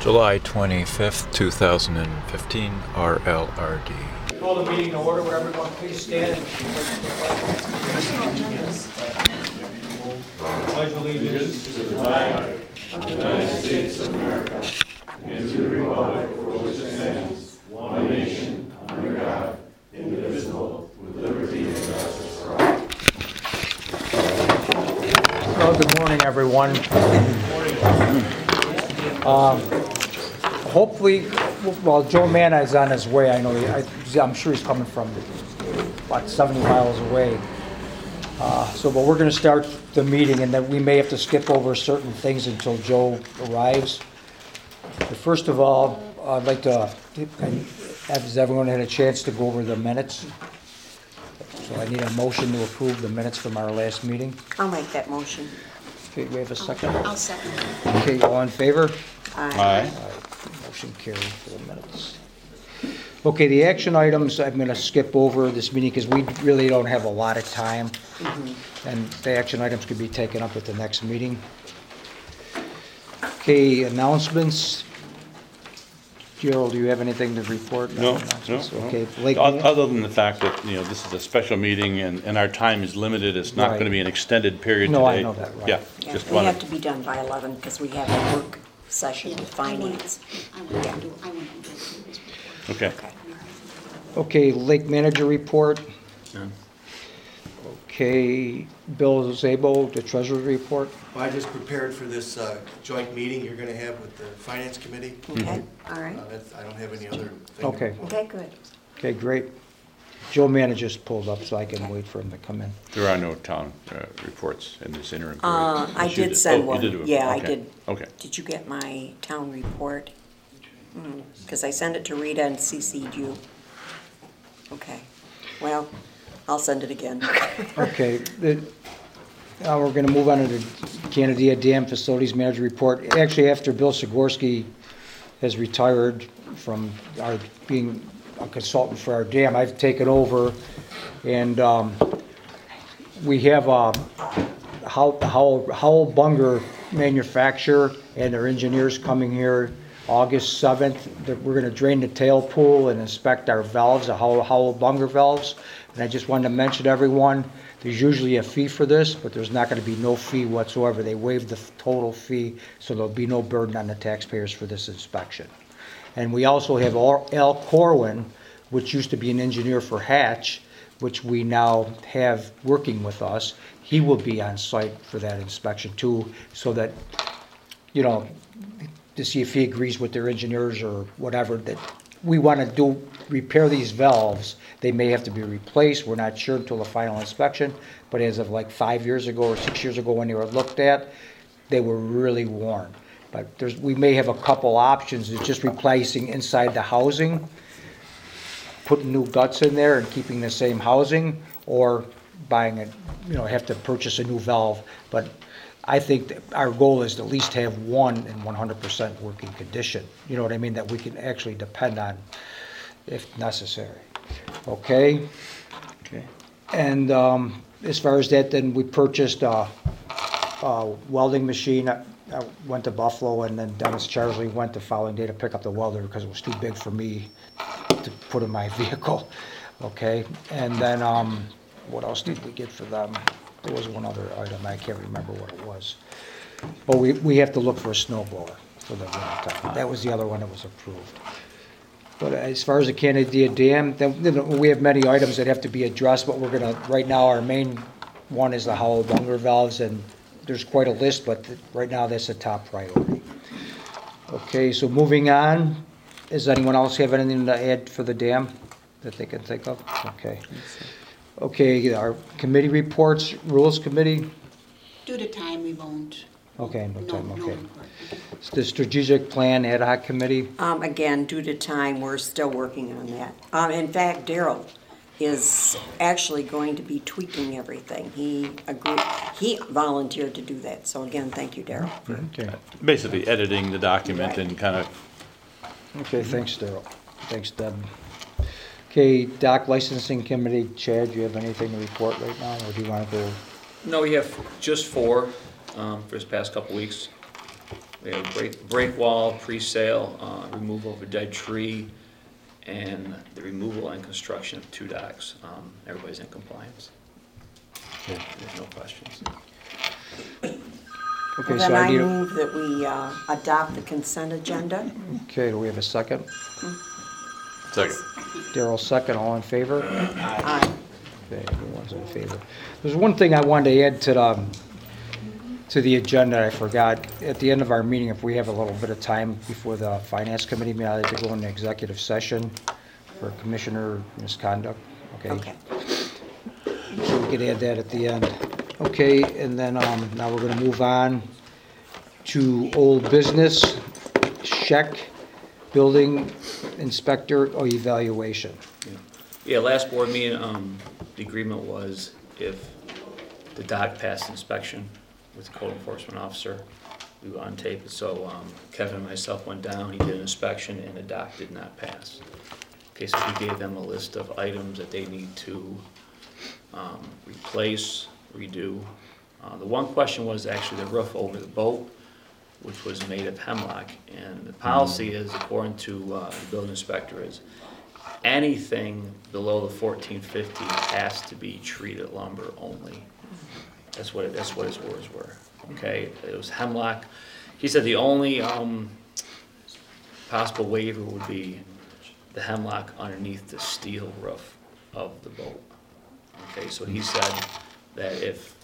July 25th, 2015, RLRD. Call the meeting to order. Would everyone please stand? Pledge allegiance to the flag of the United States of America and to the republic for which it stands, one nation, under God, indivisible, with liberty and justice for all. Well, good morning, everyone. Hopefully, well, Joe Manna is on his way. I know. I'm sure he's coming from about 70 miles away. But we're going to start the meeting, and then we may have to skip over certain things until Joe arrives. But first of all, I'd like to, has everyone had a chance to go over the minutes? So I need a motion to approve the minutes from our last meeting. I'll make that motion. Okay, we have a second? I'll second. Okay, all in favor? Aye. Motion carried for the minutes. Okay, the action items, I'm going to skip over this meeting because we really don't have a lot of time. And the action items could be taken up at the next meeting. Okay, announcements. Gerald, do you have anything to report? No. Okay, Lake. Other than the fact that, this is a special meeting and our time is limited, it's not Right. going to be an extended period today. No, I know that, right. Yeah, Yeah, just we wanted. have to be done by 11 because we have a work session with finance. I want to do this. Okay. Okay. Okay, Lake Manager report. Okay, Bill Zabo, the Treasury report. Well, I just prepared for this joint meeting you're going to have with the Finance Committee. Okay, all right. I don't have any other thing. Okay. Okay, good. Okay, great. Joe Manna just pulled up, so I can wait for him to come in. There are no town reports in this interim period. I Yes, you did send Oh, one. you did do it. Yeah, I Okay. did. Okay. Did you get my town report? Because I sent it to Rita and CC'd you. Okay, well, I'll send it again. Okay, now we're gonna move on to the Canada Dam Facilities Manager report. Actually, after Bill Sigorsky has retired from being a consultant for our dam, I've taken over, and we have Howell Bunger Manufacturer and their engineers coming here August 7th. We're gonna drain the tail pool and inspect our valves, the Howell Bunger valves. And I just wanted to mention to everyone, there's usually a fee for this, but there's not gonna be no fee whatsoever. They waived the total fee, so there'll be no burden on the taxpayers for this inspection. And we also have Al Corwin, which used to be an engineer for Hatch, which we now have working with us. He will be on site for that inspection too, so that, to see if he agrees with their engineers or whatever, that we want to repair these valves. They may have to be replaced. We're not sure until the final inspection, but as of like 5 years ago or 6 years ago when they were looked at, they were really worn. But we may have a couple options. It's just replacing inside the housing, putting new guts in there and keeping the same housing, or buying it, have to purchase a new valve. But I think that our goal is to at least have one in 100% working condition. You know what I mean? That we can actually depend on if necessary. Okay? Okay. And as far as that, then we purchased a welding machine. I went to Buffalo, and then Dennis Charsley went the following day to pick up the welder because it was too big for me to put in my vehicle. Okay? And then what else did we get for them? There was one other item, I can't remember what it was. But we have to look for a snow blower for the winter time. That was the other one that was approved. But as far as the Canada Dam, then we have many items that have to be addressed, but right now, our main one is the Howell Bunger valves, and there's quite a list, but right now, that's the top priority. Okay, so moving on, does anyone else have anything to add for the dam that they can think of? Okay. Okay, our committee reports, Rules Committee. Due to time, we won't. Okay, no time, No okay. report. The Strategic Plan Ad Hoc Committee. Again, due to time, we're still working on that. In fact, Daryl is actually going to be tweaking everything. He volunteered to do that. So again, thank you, Daryl. Okay. Basically editing the document and kind of, Okay, thanks, Daryl. Thanks, Deb. Okay, Dock Licensing Committee, Chad, do you have anything to report right now, or do you want to go? No, we have just four for this past couple weeks. We have break wall, pre-sale, removal of a dead tree, and the removal and construction of 2 docks. Everybody's in compliance. There's no questions. Okay, Well, so then I I need, move that we adopt the consent agenda. okay, do we have a second? Second. Daryl, second, all in favor? Aye. Okay, everyone's in favor. There's one thing I wanted to add to the agenda, I forgot. At the end of our meeting, if we have a little bit of time before the finance committee, may I like to go into executive session for commissioner misconduct? Okay. So we could add that at the end. Okay, and then, now we're gonna move on to old business, check, building inspector or evaluation. Yeah, last board meeting, the agreement was if the dock passed inspection with the code enforcement officer, we would untape it. So Kevin and myself went down, he did an inspection, and the dock did not pass. Okay, so he gave them a list of items that they need to replace, redo. The one question was actually the roof over the boat, which was made of hemlock. And the policy is, according to the building inspector, is anything below the 1450 has to be treated lumber only. That's what his words were. Okay, it was hemlock. He said the only possible waiver would be the hemlock underneath the steel roof of the boat. Okay, so he said that if,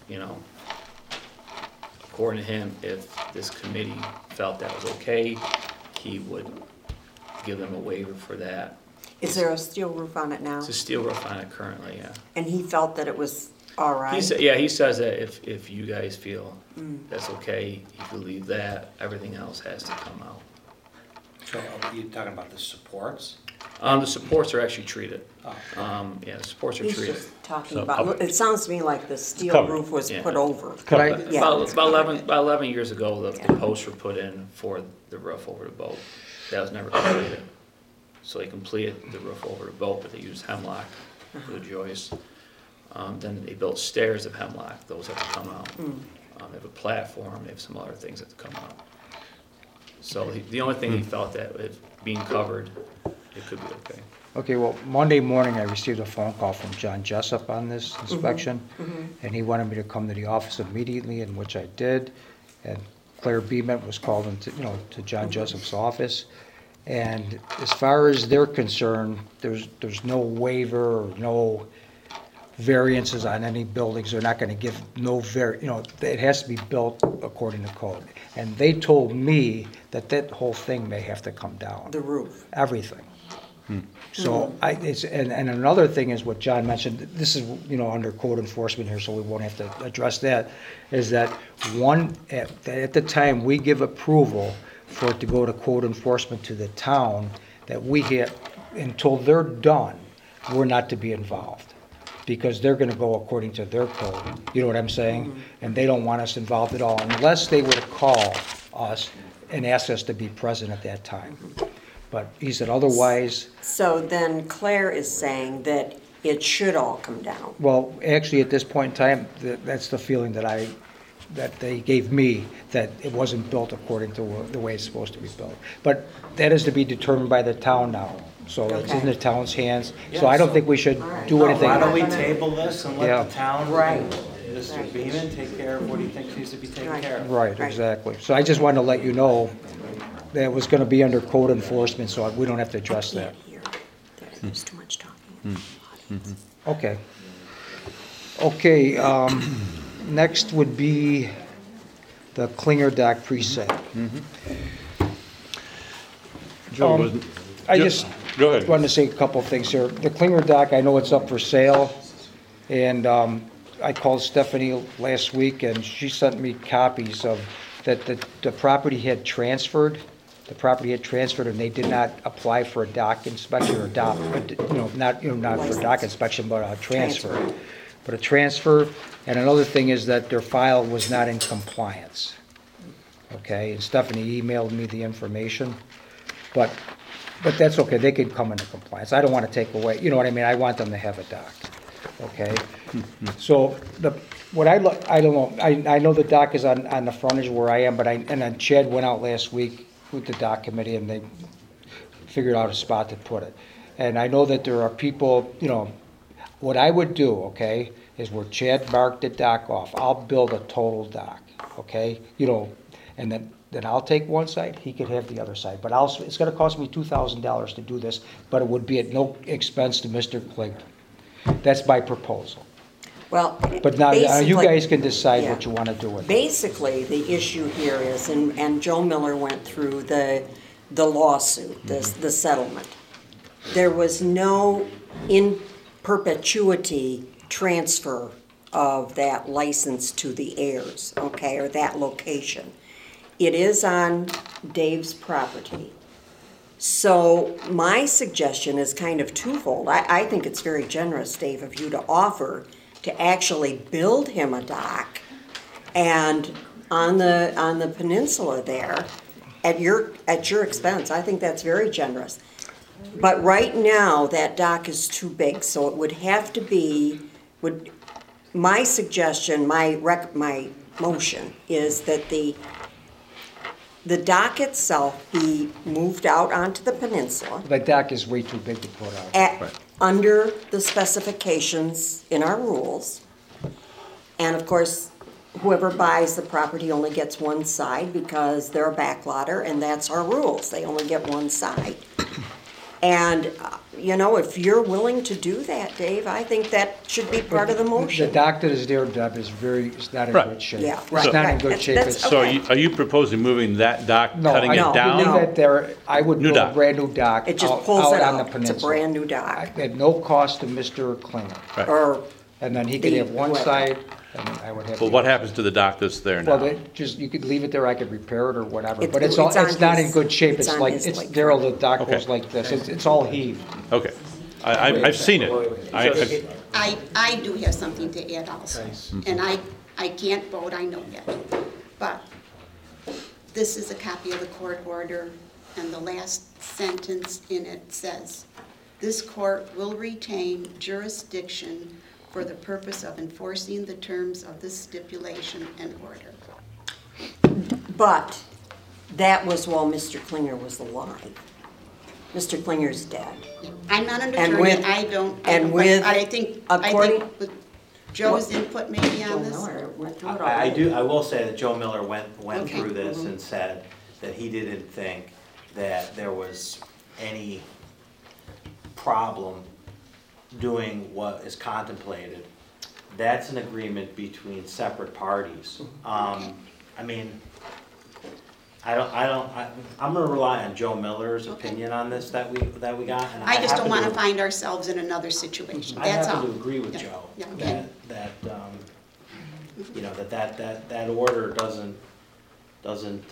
according to him, if this committee felt that was okay, he would give them a waiver for that. Is there a steel roof on it now? It's a steel roof on it currently, yeah. And he felt that it was all right? He says that if you guys feel that's okay, he could leave that, everything else has to come out. So are you talking about the supports? The supports are actually treated. Oh. Yeah, the supports are He's treated. just talking So- about, it sounds to me like the steel Covered. roof was Yeah. put over. Could I, Yeah. About 11 years ago, the Yeah. posts were put in for the roof over the boat. That was never completed. So they completed the roof over the boat, but they used hemlock for the joists. Then they built stairs of hemlock, those have to come out. They have a platform, they have some other things that have to come out. So the only thing he felt that if being covered, it could be okay. okay, well, Monday morning, I received a phone call from John Jessup on this inspection, and he wanted me to come to the office immediately, in which I did. And Claire Beeman was called into, to John Jessup's office. And as far as they're concerned, there's no waiver or no variances on any buildings. They're not gonna give it has to be built according to code. And they told me that whole thing may have to come down. The roof. Everything. So and another thing is what John mentioned, this is, under code enforcement here, so we won't have to address that, is that at the time we give approval for it to go to code enforcement to the town, that we get, until they're done, we're not to be involved. Because they're gonna go according to their code, you know what I'm saying? And they don't want us involved at all, unless they were to call us and ask us to be present at that time. But he said otherwise, So then Claire is saying that it should all come down. well, actually, at this point in time, that's the feeling that they gave me, that it wasn't built according to the way it's supposed to be built. But that is to be determined by the town now, so it's in Okay. the town's hands. So I don't think we should do anything. Why don't we table this and Yeah. let the town, Right. Mr. Beeman, take care of what he thinks needs to be taken care of? Right, exactly. So I just wanted to let you know that it was gonna be under code enforcement, so we don't have to address that. Here, there's too much talking. Okay. Okay, next would be the Klinger Dock pre-sale. Joe, wasn't- I just Go ahead. wanted to say a couple of things here. The Klinger Dock, I know it's up for sale, and I called Stephanie last week, and she sent me copies of that the property had transferred. The property had transferred, and they did not apply for a dock inspection or not for a dock inspection, but a transfer. But a transfer, and another thing is that their file was not in compliance. Okay, and Stephanie emailed me the information, but that's okay, they can come into compliance. I don't want to take away, you know what I mean, I want them to have a dock. okay? So what I look, I don't know, I know the dock is on the frontage where I am, and then Chad went out last week with the dock committee and they figured out a spot to put it. And I know that there are people, what I would do, okay, is where Chad marked the dock off, I'll build a total dock, okay? And then I'll take one side, he could have the other side. But it's gonna cost me $2,000 to do this, but it would be at no expense to Mr. Klinger. That's my proposal. Well, But now, you basically- guys can decide what yeah. you wanna do with it. Basically, the issue here is, and Joe Miller went through the lawsuit, the settlement. There was no in perpetuity transfer of that license to the heirs, okay, or that location. It is on Dave's property. So my suggestion is kind of twofold. I think it's very generous, Dave, of you to offer to actually build him a dock and on the peninsula there at your expense. I think that's very generous. But right now, that dock is too big, so it would have to be, my suggestion, my motion is that the dock itself be moved out onto the peninsula The dock is way too big to put out. under the specifications in our rules. And of course, whoever buys the property only gets one side because they're a backlotter, and that's our rules. They only get one side. And, if you're willing to do that, Dave, I think that should be part of the The motion. dock that is there, Deb, it's not in Right. good shape. Yeah, It's right, not in right. good shape. That's- It's- So Okay. are you proposing moving that dock, No, cutting I it No, down? leave no. it there. I would New build a dock. brand new dock It just out pulls it on the out. It's a peninsula. brand new dock. At no cost to Mr. Klinger. Right. Or, And then he could The- have one whoever. side, and I would have. But the what other happens to the dock that's there Well, now? you could leave it there, I could repair it or whatever, It's- but it's on it's not in his- good shape, it's it's on like, his it's, lake Daryl, front. the dock Okay. goes like this, it's all heaved. Okay. I've seen it. I do have something to add also. And I can't vote, I know that. But this is a copy of the court order, and the last sentence in it says, "This court will retain jurisdiction for the purpose of enforcing the terms of this stipulation and order." but that was while Mr. Klinger was alive. Mr. Klinger's dead. I'm not an And attorney, with- I don't, and but with- I think according- with Joe's input maybe Joe on this. Miller went through it all. I will say that Joe Miller went Okay. through this and said that he didn't think that there was any problem doing what is contemplated. That's an agreement between separate parties. I mean, I'm gonna rely on Joe Miller's opinion on this that we got. And I just don't happen wanna to- find ourselves in another situation, I that's all. happen to agree with Yeah, Joe, yeah, okay. that order doesn't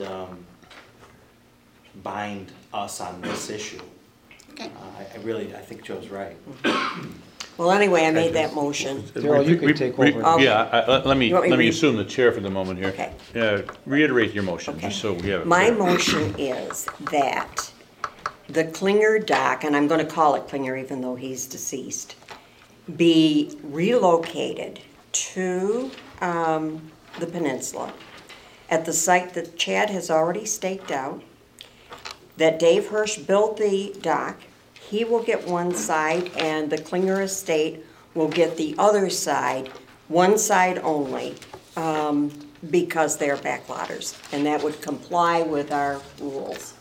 bind us on this issue. Okay. I think Joe's right. Well, anyway, I made that motion. Daryl, you can take over. Yeah, let me You want me to read? assume the chair for the moment here. Okay. Reiterate your motion, Okay. just so we have it My clear. motion is that the Klinger dock, and I'm gonna call it Klinger even though he's deceased, be relocated to the peninsula at the site that Chad has already staked out, that Dave Hirsch built the dock. He will get one side, and the Klinger estate will get the other side, one side only, because they're backlotters, and that would comply with our rules.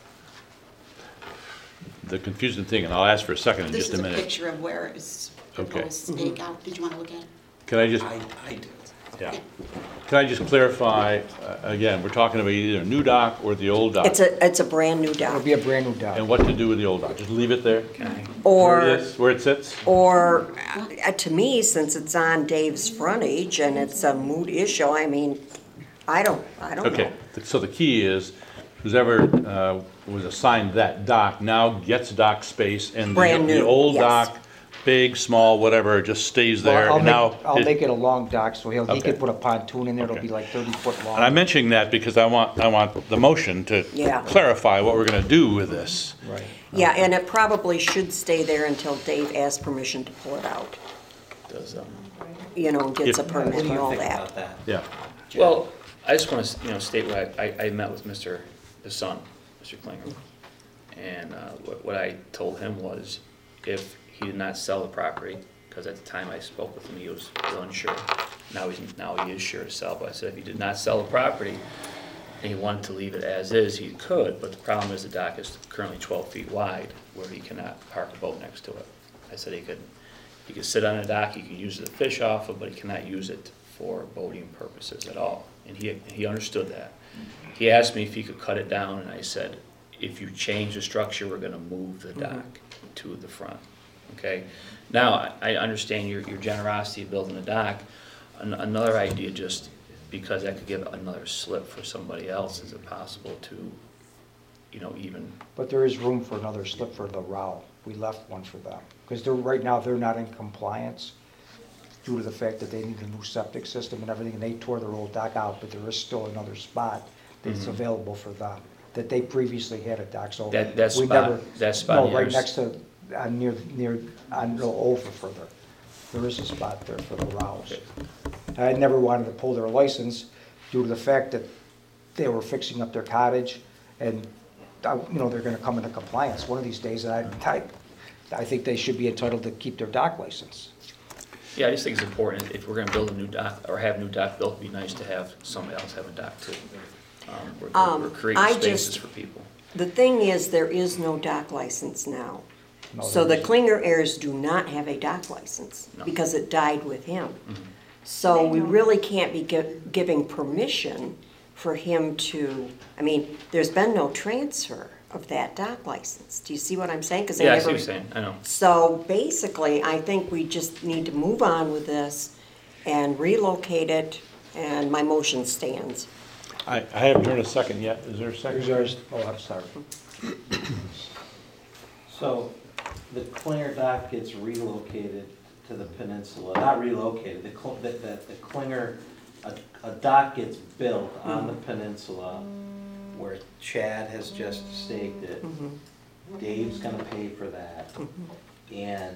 The confusing thing, and I'll ask for a second in This just is a a minute. picture of where it's proposed stake out, did you wanna look at it? Can I just, I do. yeah. Can I just clarify, again, we're talking about either a new dock or the old dock? It's a brand new It'll dock. be a brand new dock. And what to do with the old dock? Just leave it there? Or, Where it sits? or, to me, since it's on Dave's frontage and it's a moot issue, I mean, I don't know. Okay, so the key is, whoever was assigned that dock now gets dock space, and Brand the new, old yes. dock, big, small, whatever, just stays there. Well, And now, I'll make it a long dock, so he Okay. could put a pontoon in there, it'll Okay. be like 30 foot long. and I'm mentioning that because I want the motion to Yeah. clarify what we're gonna do with this. Right. Yeah, and it probably should stay there until Dave asks permission to pull it out. gets a If- permit What do and you all think that. about that? Yeah. Well, I just want to, state what I met with the son, Mr. Klinger. And what I told him was, if he did not sell the property, because at the time I spoke with him, he was still unsure. Now he is sure to sell, but I said if he did not sell the property and he wanted to leave it as is, he could, but the problem is the dock is currently 12 feet wide where he cannot park a boat next to it. I said he could sit on the dock, he could use it to fish off of, but he cannot use it for boating purposes at all. And he understood that. He asked me if he could cut it down, and I said, if you change the structure, we're gonna move the dock to the front, okay? Now, I understand your generosity of building a dock. Another idea, just because that could give another slip for somebody else, is it possible to, even, But there is room for another slip for the ROW. We left one for them. Because right now, they're not in compliance due to the fact that they need a new septic system and everything, and they tore their old dock out, but there is still another spot that's available for them, that they previously had a dock, so. That we spot- never- that spot No, right is- next to, over further. There is a spot there for the ROWs. I never wanted to pull their license due to the fact that they were fixing up their cottage, and, they're gonna come into compliance one of these days, and I think they should be entitled to keep their dock license. yeah, I just think it's important, if we're gonna build a new dock, or have a new dock built, it'd be nice to have somebody else have a dock too. We're creating I spaces just- for people. The thing is, there is no dock license now. No, So the there isn't. Klinger heirs do not have a dock license No. because it died with him. So we really can't be giving permission for him to, there's been no transfer of that dock license. Do you see what I'm saying? 'Cause they Yeah, I see never- what you're saying, I know. So basically, I think we just need to move on with this and relocate it, and my motion stands. I haven't heard a second yet. Is there a second? I'm sorry. So the Klinger dock gets relocated to the peninsula, not relocated, the Klinger, a dock gets built on the peninsula where Chad has just staked it. Dave's gonna pay for that. And,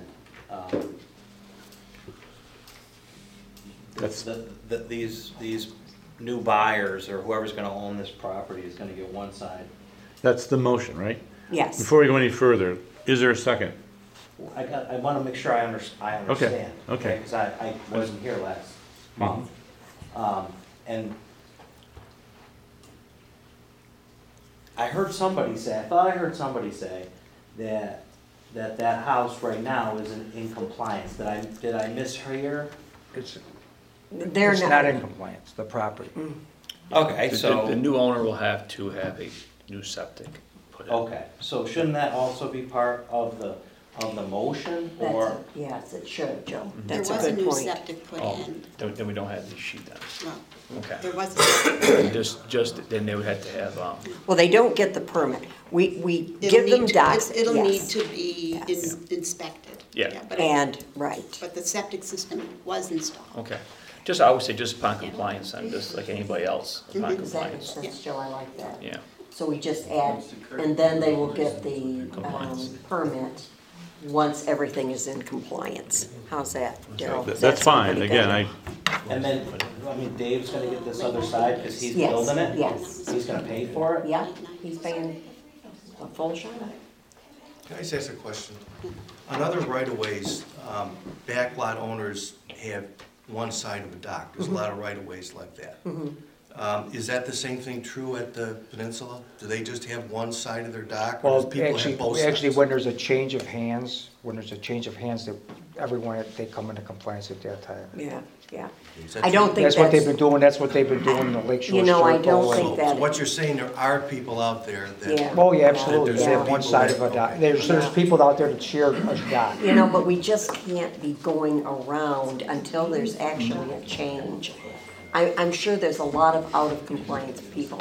That's- these new buyers or whoever's gonna own this property is gonna get one side. That's the motion, right? Yes. Before we go any further, is there a second? I wanna make sure I understand. Okay. Because I wasn't here last month. And I thought I heard somebody say that house right now isn't in compliance. Did I mishear? They're It's not in compliance, the property. Okay, The new owner will have to have a new septic put in. okay, so shouldn't that also be part of the motion, or? Yes, it should, Joe. There That's a was a good new point. septic put Oh, in. then we don't have the sheet then. Well, Okay. there was a septic. Then they would have to have, Well, they don't get the permit. We It'll give them need to- docks, It'll need yes. to be Yes. inspected. Yeah. And, right. But the septic system was installed. okay. I would say just upon compliance, and just like anybody else, upon Does that make compliance. sense, Joe? I like that. Yeah. So we just add, and then they will get the Compliance. permit once everything is in compliance. How's that, Daryl? Does that That's sound fine. pretty Again, good? And then, Dave's gonna get this other side because he's Yes, building it? yes. He's gonna pay for it? Yeah, he's paying a full shot. Can I just ask a question? On other right-of-ways, backlot owners have one side of a dock. There's a lot of right-of-ways like that. Is that the same thing true at the peninsula? Do they just have one side of their dock, or Well, does people have both actually, sides? when there's a change of hands, that everyone, they come into compliance at that time. Yeah, yeah. Is that I don't true? think That's what they've that's, been doing in the Lake Shore You know, I Circle don't and- think that- So what you're saying, there are people out there that. Yeah. Oh, yeah, absolutely, There's they have some one people side that- of a dock, okay. there's people out there that share a dock. you know, but we just can't be going around until there's actually a change. I'm sure there's a lot of out of compliance people,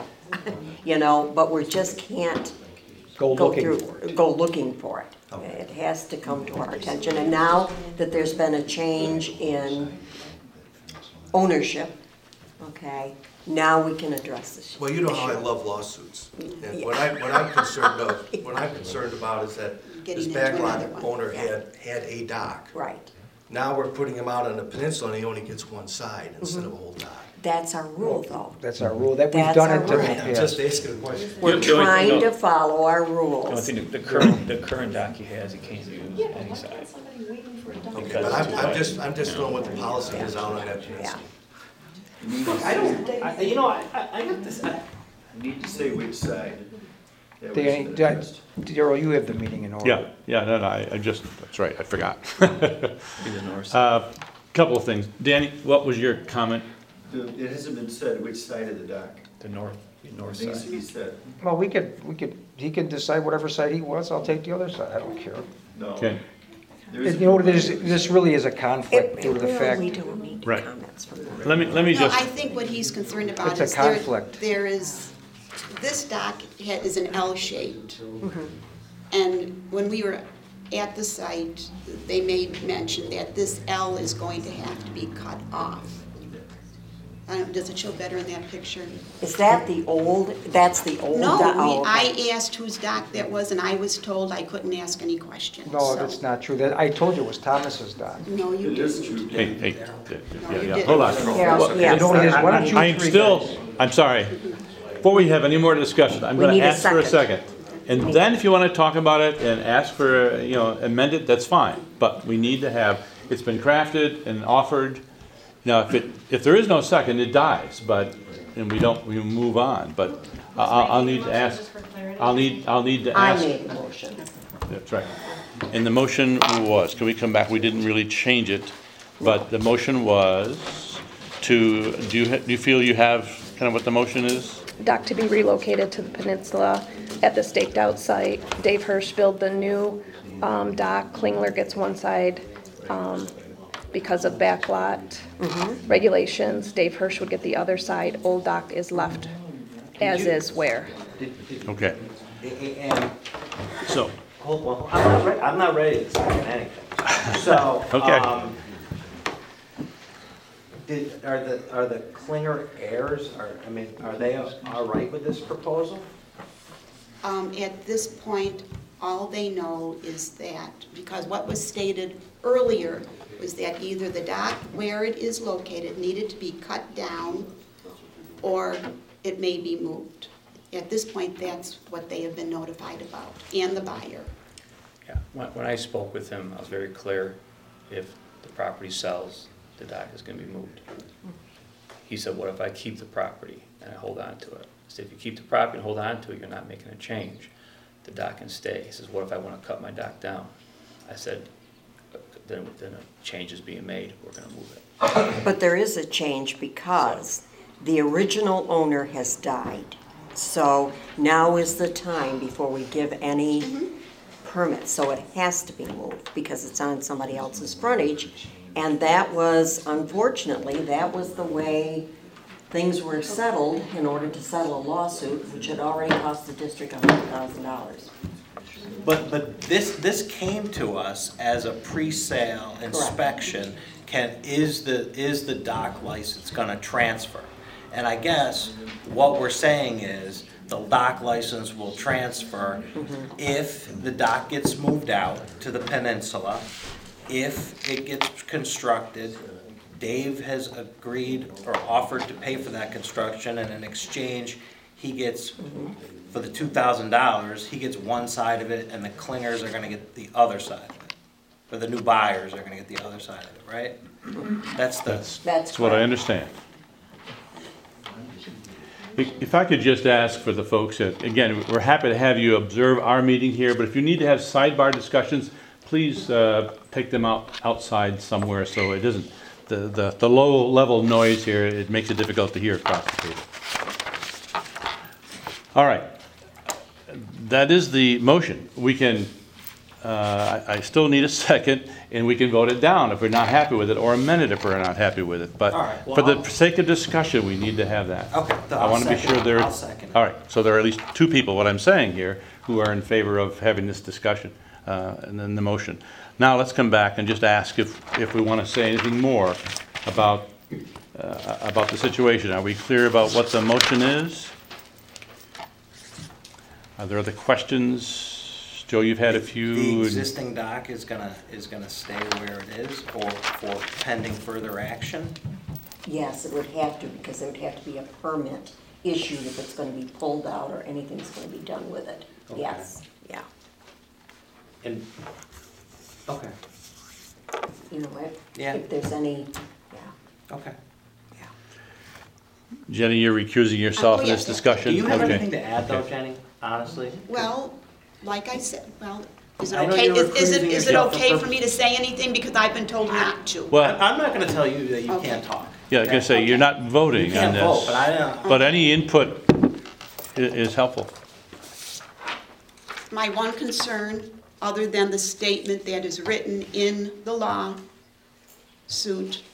but we just can't Go go looking through, for it. go looking for it. Okay. It has to come to our attention. And now that there's been a change in ownership, okay, now we can address this. Well, you know how I issue. love lawsuits. And what I'm concerned about is that this Getting into another backlot one. owner had a dock. Right. Now we're putting him out on the peninsula and he only gets one side instead of a whole dock. That's our rule, though. That's our rule, that we've That's done our it in the rule. I'm just past. asking a question. We're The only thing- trying to follow our The only rules. thing, the current dock he has, he can't use any side. Okay, but I'm just throwing what the policy is out on that Yeah. peninsula. I don't, you know, I got this, I need to say which side. that was Danny, addressed. Daryl, you have the meeting in order. No, I just, that's right, I forgot. Be the north side. Couple of things. Danny, what was your comment? It hasn't been said which side of the dock. The north It needs to side. be said. Well, he can decide whatever side he wants, I'll take the other side, I don't care. No. Okay, There is a You know, provision. this really is a conflict It due to the really, fact, we don't need Right. comments from them. let me No, just, I think what he's concerned about It's a is conflict. there is, this dock is an L-shaped. Mm-hmm. And when we were at the site, they made mention that this L is going to have to be cut off. I don't, does it show better in that picture? Is that the old, that's the old? No, oh, I asked whose dock that was, and I was told I couldn't ask any questions. no, so- that's not true, that, I told you it was Thomas's dock. No, you It is didn't. true. hey, you yeah, didn't. hold on. Yeah, yes. know what it is? Why don't you I'm three still, guys- I'm sorry. Before we have any more discussion, I'm We gonna need a ask for a second. second. And then if you wanna talk about it and ask for, amend it, that's fine. But we need to have, it's been crafted and offered. Now, if there is no second, it dies, and we move on. But I'll need to ask, I'll need to I ask. made the motion. That's right. And the motion was, can we come back? We didn't really change it, but the motion was to, do you feel you have kind of what the motion is? Dock to be relocated to the peninsula at the staked out site. Dave Hirsch built the new dock. Klingler gets one side because of backlot regulations. Dave Hirsch would get the other side. Old dock is left as is where. Okay, and, so, well, I'm not ready to second anything. So, Okay. are the Klinger heirs, are they all right with this proposal? At this point, all they know is that, because what was stated earlier was that either the dock where it is located needed to be cut down or it may be moved. At this point, that's what they have been notified about, and the buyer. Yeah, when I spoke with him, I was very clear, if the property sells, the dock is gonna be moved. He said, what if I keep the property and I hold on to it? I said, if you keep the property and hold on to it, you're not making a change. The dock can stay. He says, what if I wanna cut my dock down? I said, then a change is being made, we're gonna move it. But there is a change because the original owner has died. So now is the time before we give any permits. So it has to be moved because it's on somebody else's frontage. And that was, unfortunately, that was the way things were settled in order to settle a lawsuit, which had already cost the district $100,000. But this came to us as a pre-sale inspection. Is the dock license gonna transfer? And I guess what we're saying is the dock license will transfer if the dock gets moved out to the peninsula, if it gets constructed. Dave has agreed or offered to pay for that construction, and in exchange, he gets, for the $2,000, he gets one side of it, and the Klingers are gonna get the other side of it. Or the new buyers are gonna get the other side of it, right? That's that's what I correct. understand. If I could just ask for the folks, that again, we're happy to have you observe our meeting here, but if you need to have sidebar discussions, please take them outside somewhere so it isn't, the low level noise here, it makes it difficult to hear across the table. All right, that is the motion. We can, I still need a second, and we can vote it down if we're not happy with it, or amend it if we're not happy with it. But All right, well, for the sake of discussion, we need to have that. Okay, I want to be sure there. I'll second it. All right, so there are at least two people, what I'm saying here, who are in favor of having this discussion, and then the motion. Now, let's come back and just ask if we want to say anything more about the situation. Are we clear about what the motion is? Are there other questions Joe, you've had a The few, existing dock is gonna stay where it is, or for pending further action? Yes, it would have to, because there would have to be a permit issued if it's gonna be pulled out or anything's gonna be done with it. Okay. Yes, yeah. And, okay, You know what? Yeah. If there's any, yeah, okay. yeah. Jenny, you're recusing yourself in Oh, this yes. discussion? Do you have Okay. anything to add though, Okay. Jenny, honestly? Well, like I said, well, is it I know okay, you were is it recusing is it yourself okay from- for me to say anything because I've been told not to? Well, I'm not gonna tell you that you Okay. can't talk. yeah, like I say, you're not You voting on can't vote, this. but I don't. But any input is helpful. My one concern, other than the statement that is written in the lawsuit,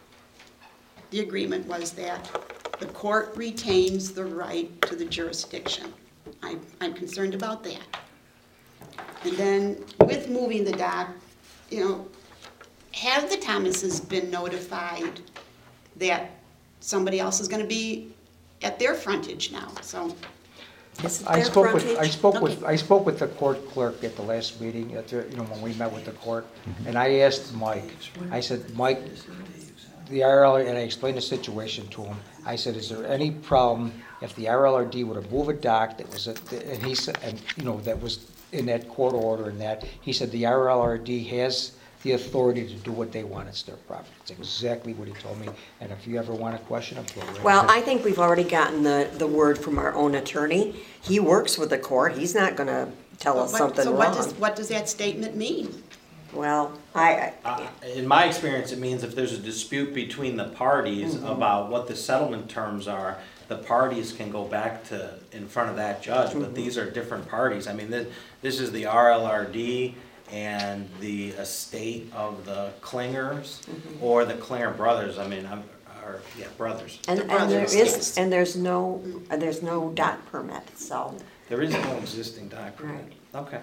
the agreement was that the court retains the right to the jurisdiction. I'm concerned about that. And then with moving the dock, you know, have the Thomases been notified that somebody else is gonna be at their frontage now? So, Is it I their spoke with, frontage? I spoke with the court clerk at the last meeting, at the, you know, when we met with the court, and I asked Mike, I said, Mike, the RL, and I explained the situation to him. I said, is there any problem if the RLRD would have moved a dock that was, and he said, and, you know, that was in that court order and that, he said, the RLRD has the authority to do what they want, it's their property. It's exactly what he told me, and if you ever want to question him, go right Well, ahead. I think we've already gotten the word from our own attorney. He works with the court, he's not gonna tell us something so wrong. what does that statement mean? Well, In my experience, it means if there's a dispute between the parties about what the settlement terms are, the parties can go back to, in front of that judge, but these are different parties. I mean, this is the RLRD and the estate of the Klingers, or the Klinger brothers, I mean, brothers. and The there brothers, is, yes. and there's no dock permit, so, There is no existing dock permit. Right. Okay.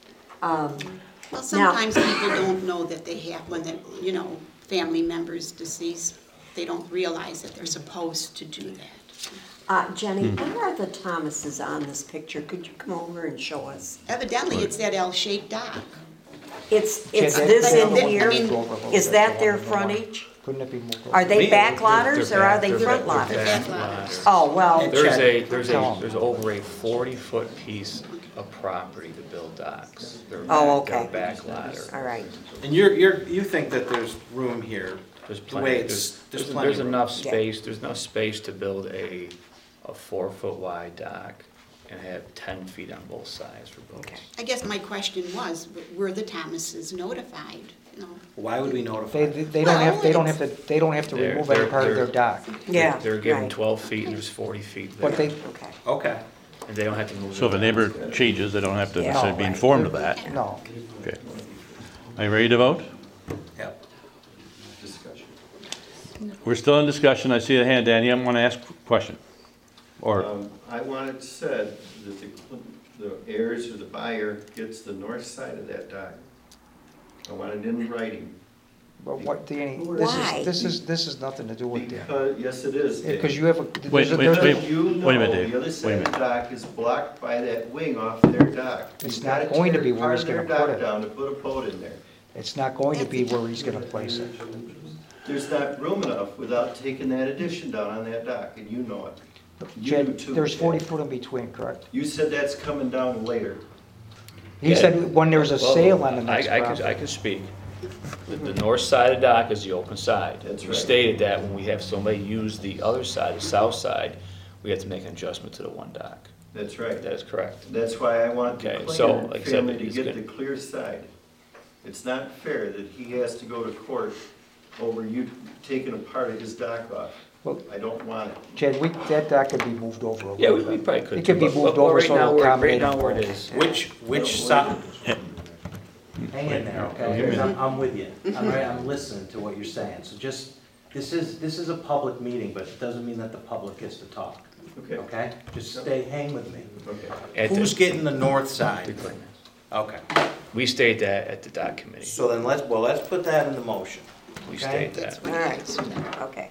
Well, sometimes people don't know that they have, when they, you know, family members deceased, they don't realize that they're supposed to do that. Jenny, where are the Thomases on this picture? Could you come over and show us? Evidently, it's that L-shaped dock. It's Chad, this that- in that- here? I mean, Is that their frontage? Couldn't it be moved over? Are they Me, back lotters or are they They're front back- lotters? they're back Back lots. Oh, well, There's over a 40-foot piece of property to build docks. They're Oh, back- they're okay. back ladder. all right. And you think that there's room here? There's The plenty, way it's, there's plenty there's of room. enough Yeah. space, there's enough space to build a 4-foot wide dock and have 10 feet on both sides for boats. Okay. I guess my question was, were the Thomases notified, you know? Why would we notify? They don't have, they don't have to They're- remove any they're- part of their they're- dock. Yeah, They're given right. 12 feet, and there's 40 feet there. But they, Okay. Okay. And they don't have to move. So if a it. neighbor changes, they don't have to Yeah. necessarily be informed of that. no. Okay. Are you ready to vote? Yep. Discussion. We're still in discussion. I see a hand, Danny. I want to ask a question. Or, I want it said that the heirs or the buyer gets the north side of that dock. I want it in writing. But what, Danny, Why? this is nothing to do with that. Because, yes, it is. Dave. Because you have a, Wait, there's a, wait, there's wait. a, You know, Wait a minute, Dave. the other Wait a side of the minute. dock is blocked by that wing off their dock. It's You've not gotta going to tear be where part he's of their gonna put dock it. down to put a boat in there. it's not going to be where he's gonna place it. There's not room enough without taking that addition down on that dock, and you know it. You do Chad, too, there's 40 Chad. foot in between, correct? You said that's coming down later. He Yeah. said when there's a Well, sale on the next I property. can speak. The north side of the dock is the open side. That's We right. stated that when we have somebody use the other side, the south side, we have to make an adjustment to the one dock. That's right. That is correct. That's why I want the Okay, so, Klinger like I said, family to it's get good. the clear side. It's not fair that he has to go to court over you taking a part of his dock off. Well, I don't want it. Chad, that dock could be moved over a Yeah, little we bit. probably could. It could be but- moved but over right so now it'll where- accommodate. Right now where it both. is. Which side? Hang in there, okay? 'Cause I'm with you. All right, I'm listening to what you're saying. So just, this is a public meeting, but it doesn't mean that the public gets to talk. Okay. Okay? Just hang with me. Okay. At the- Who's getting the north side? the Klingers. Okay. We state that at the dock committee. So then let's put that in the motion. We Okay. state that. All right, okay.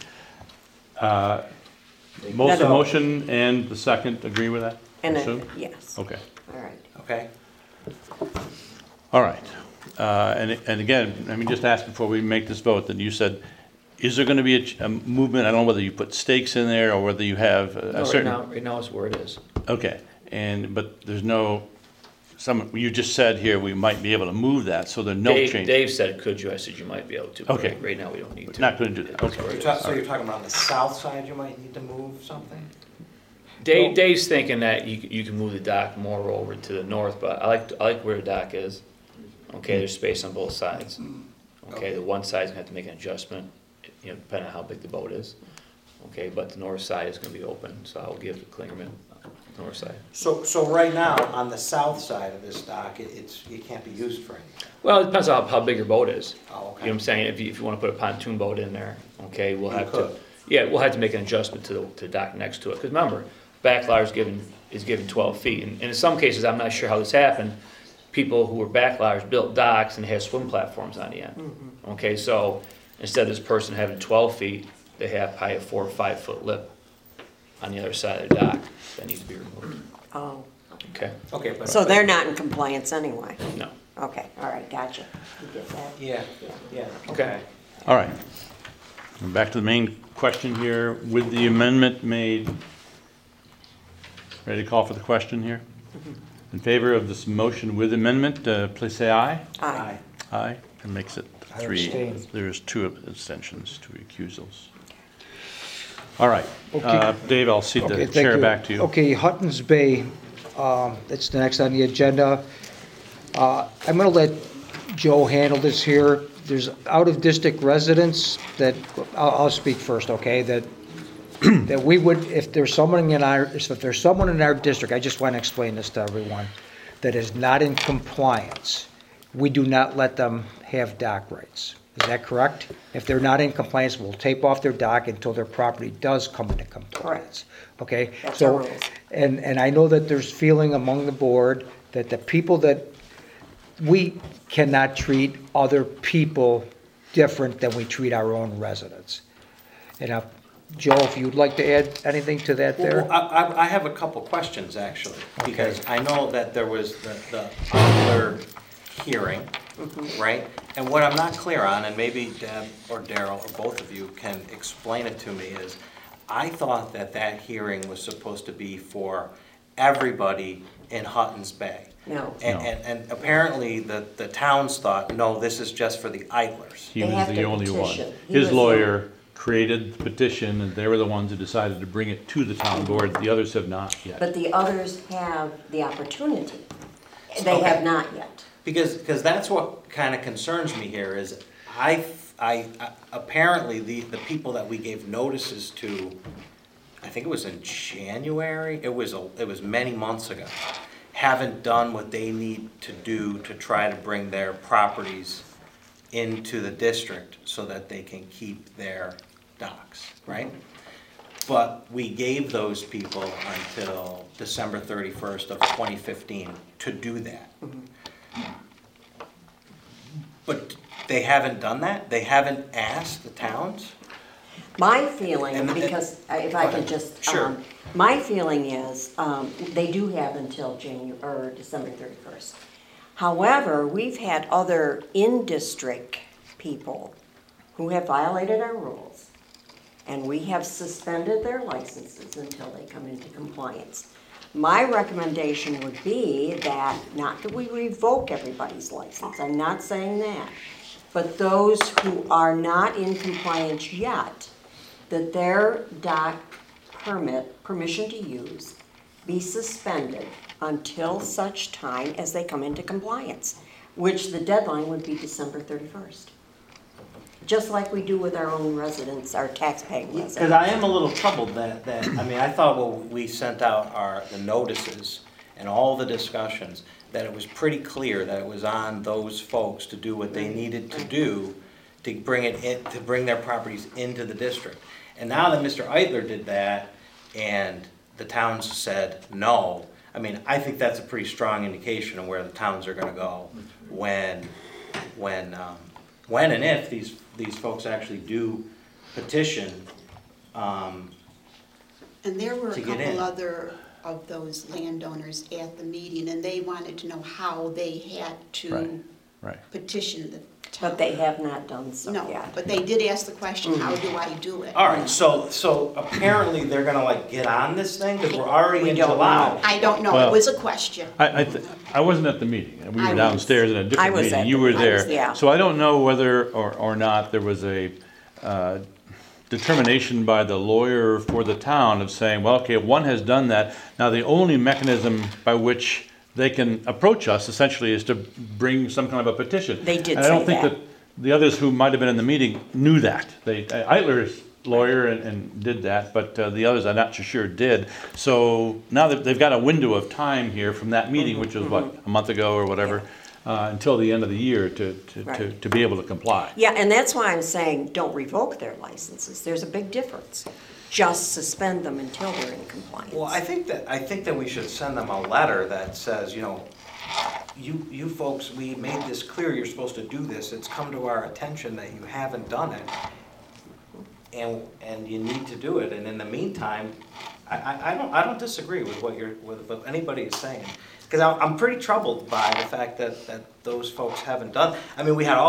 both the No. motion and the second agree with that? And Assume? then, yes, Okay. all right. Okay? All right. And again, let me just ask before we make this vote, that you said, is there gonna be a movement? I don't know whether you put stakes in there or whether you have No, a certain. right now it's where it is. Okay, but there's no, you just said here we might be able to move that, so there's no change. Dave said, could you? I said, you might be able to. but Okay. Right now, we don't need to. Not gonna do that, okay. So you're talking about on the south side, you might need to move something? Dave's thinking that you can move the dock more over to the north, but I like where the dock is. Okay, there's space on both sides. Okay, the one side's gonna have to make an adjustment, depending on how big the boat is. Okay, but the north side is gonna be open, so I'll give the Klingerman north side. So right now, on the south side of this dock, it can't be used for anything? Well, it depends on how big your boat is. Oh, okay. You know what I'm saying? If you wanna put a pontoon boat in there, okay, we'll You have to. could. Yeah, we'll have to make an adjustment to the dock next to it, because remember, backladder is given 12 feet, and in some cases, I'm not sure how this happened, people who were backladders built docks and had swim platforms on the end. Okay, so instead of this person having 12 feet, they have probably a 4 or 5 foot lip on the other side of the dock that needs to be removed. Oh, Okay? Okay, but. so they're not in compliance anyway? No. Okay, all right, gotcha. You get that? Yeah, Okay. All right. Back to the main question here, with the amendment made. Ready to call for the question here? In favor of this motion with amendment, please say aye. Aye. Aye, it makes it I 3. abstain. There's 2 abstentions, 2 recusals. All right, Okay. Dave, I'll cede Okay, the thank chair you. back to you. Okay, Huttons Bay, that's the next on the agenda. I'm gonna let Joe handle this here. There's out-of-district residents that, I'll speak first, okay? That we would, if there's someone in our district, I just want to explain this to everyone, that is not in compliance, we do not let them have dock rights. Is that correct? If they're not in compliance, we'll tape off their dock until their property does come into compliance. Okay? That's So, our rules. and I know that there's feeling among the board that the people that, we cannot treat other people different than we treat our own residents. And Joe, if you'd like to add anything to that there? Well, I have a couple questions, actually, because I know that there was the other hearing, right? And what I'm not clear on, and maybe Deb or Daryl or both of you can explain it to me, is I thought that hearing was supposed to be for everybody in Huttons Bay. No. And apparently the towns thought, no, this is just for the idlers. He They was have the to only one. petition. He His was the- lawyer created the petition, and they were the ones who decided to bring it to the town board. The others have not yet. But the others have the opportunity. They Okay. have not yet. Because that's what kind of concerns me here is I apparently the people that we gave notices to, I think it was in January, it was many months ago, haven't done what they need to do to try to bring their properties into the district so that they can keep their docks, right? But we gave those people until December 31st of 2015 to do that. But they haven't done that? They haven't asked the towns? My feeling, And- because if Go I ahead. can just, Sure. my feeling is, they do have until December 31st. However, we've had other in-district people who have violated our rules, and we have suspended their licenses until they come into compliance. My recommendation would be that, not that we revoke everybody's license, I'm not saying that, but those who are not in compliance yet, that their dock permission to use, be suspended until such time as they come into compliance, which the deadline would be December 31st. Just like we do with our own residents, our tax-paying residents. Because I am a little troubled that, I mean, I thought when we sent out the notices and all the discussions, that it was pretty clear that it was on those folks to do what they needed to do to bring it in, to bring their properties into the district. And now that Mr. Eitler did that and the towns said no, I mean, I think that's a pretty strong indication of where the towns are gonna go when and if these folks actually do petition, And there were a To get in. couple other of those landowners at the meeting, and they wanted to know how they had to Right. petition the town. But they have not done so No, yet. but they did ask the question, how do I do it? All right, so apparently they're gonna like get on this thing, because we're already in don't July. know. I don't know, Well- it was a question. I wasn't at the meeting. We I were was. downstairs in a I different was meeting. at You the- were I was- there. yeah. So I don't know whether or not there was a determination by the lawyer for the town of saying, well, okay, one has done that. Now, the only mechanism by which they can approach us essentially is to bring some kind of a petition. They did And I don't say think that. that the others who might have been in the meeting knew that. Eitler's lawyer and did that, but the others I'm not so sure did. So now that they've got a window of time here from that meeting, which was what, a month ago or whatever, until the end of the year Right. to be able to comply. Yeah, and that's why I'm saying, don't revoke their licenses. There's a big difference. Just suspend them until they're in compliance. Well, I think that we should send them a letter that says, you folks, we made this clear, you're supposed to do this. It's come to our attention that you haven't done it, and you need to do it. And in the meantime, I don't disagree with what anybody is saying, because I'm pretty troubled by the fact that those folks haven't done. I mean, we had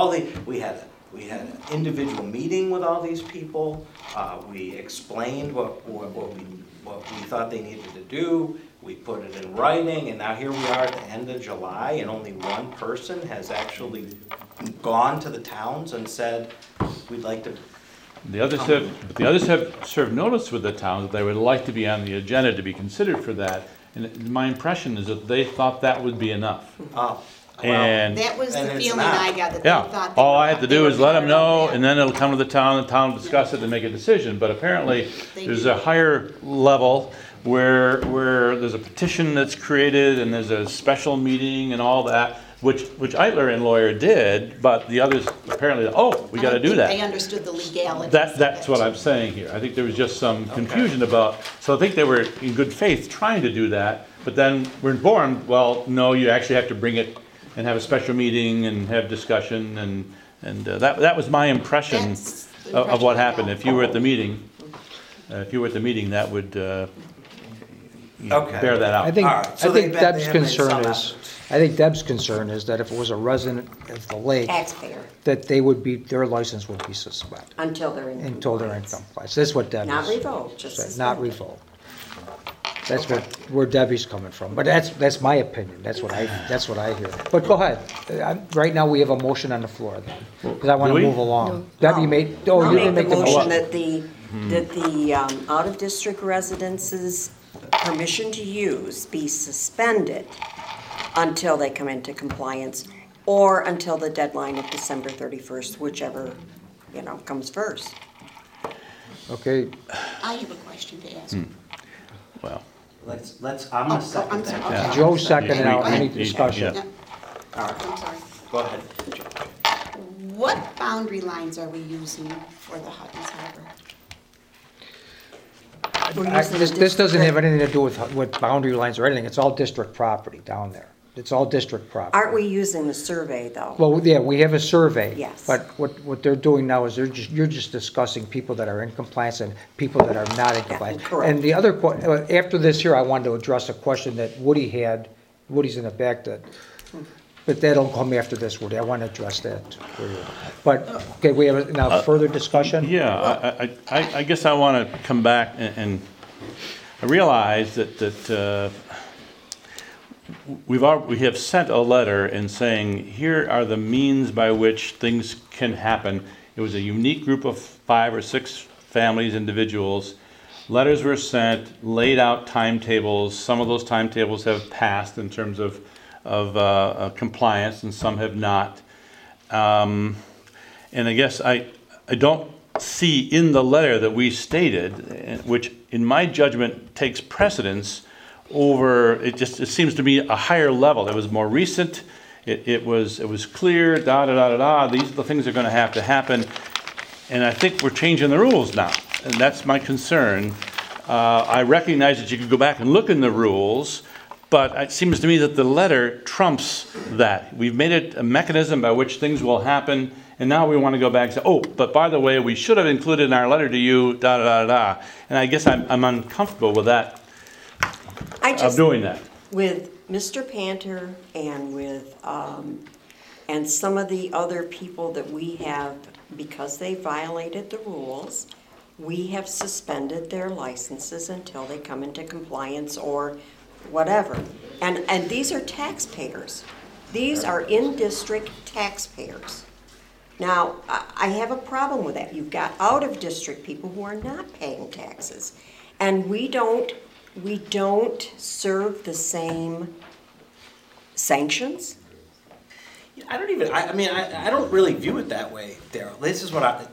an individual meeting with all these people. We explained what we thought they needed to do. We put it in writing, and now here we are at the end of July, and only one person has actually gone to the towns and said, we'd like to. The others have served notice with the town that they would like to be on the agenda to be considered for that. And my impression is that they thought that would be enough. And That was the and it's feeling not. I got, that they yeah, thought. they all were- I had to they do were is let them part of know, that. and then it'll come to the town will discuss it and make a decision. But apparently, They there's do. a higher level where there's a petition that's created, and there's a special meeting and all that, which Eitler and lawyer did, but the others apparently, we gotta do I don't think that. they understood the legalities. That's of what it. I'm saying here. I think there was just some confusion about, so I think they were in good faith trying to do that, but then we're informed, well, no, you actually have to bring it and have a special meeting and have discussion, and that was my impression That's the of what impression I happened. got. If you were at the meeting, that would Okay. bear that out. I think, All right, so I think they Deb's have made concern some is, efforts. I think Deb's concern is that if it was a resident of the lake, Taxpayer, that their license would be suspended until they're in compliance. until they're in compliance. That's what Deb is. Not revoked, just saying, suspended. Not revoked. That's where Debbie's coming from, but that's my opinion, that's what I hear. But go ahead, right now we have a motion on the floor then, because I want Do to we? move along. Debbie made, I'll you didn't make make the the motion motion. that the out-of-district residences' permission to use be suspended until they come into compliance, or until the deadline of December 31st, whichever, comes first. Okay, I have a question to ask. Well, I'm gonna Oh, second I'm sorry, that. okay. Joe seconded Yeah. out, any Yeah. discussion? Yeah. Yeah. All right, I'm sorry. go ahead. What boundary lines are we using for the Huttons Harbor? This doesn't have anything to do with boundary lines or anything, it's all district property down there. It's all district property. Aren't we using the survey, though? Well, yeah, we have a survey. Yes. But what they're doing now is you're just discussing people that are in compliance and people that are not in compliance. correct. And the other, after this here, I wanted to address a question that Woody had, Woody's in the back, but that'll come after this, Woody, I want to address that for you. But, okay, we have now further discussion? yeah, I guess I want to come back and I realize that we have sent a letter in saying, here are the means by which things can happen. It was a unique group of 5 or 6 families, individuals. Letters were sent, laid out timetables. Some of those timetables have passed in terms of compliance, and some have not. And I guess I don't see in the letter that we stated, which in my judgment takes precedence over, it seems to be a higher level. It was more recent, it was clear, these are the things that are going to happen. And I think we're changing the rules now, and that's my concern. I recognize that you could go back and look in the rules, but it seems to me that the letter trumps that. We've made it a mechanism by which things will happen, and now we want to go back and say, but by the way, we should have included in our letter to you, And I guess I'm uncomfortable with that of doing that. With Mr. Panter and with, and some of the other people that we have, because they violated the rules, we have suspended their licenses until they come into compliance or whatever. And these are taxpayers. These are in-district taxpayers. Now, I have a problem with that. You've got out-of-district people who are not paying taxes. And we don't serve the same sanctions. I don't even, I mean, I don't really view it that way, Daryl. This is what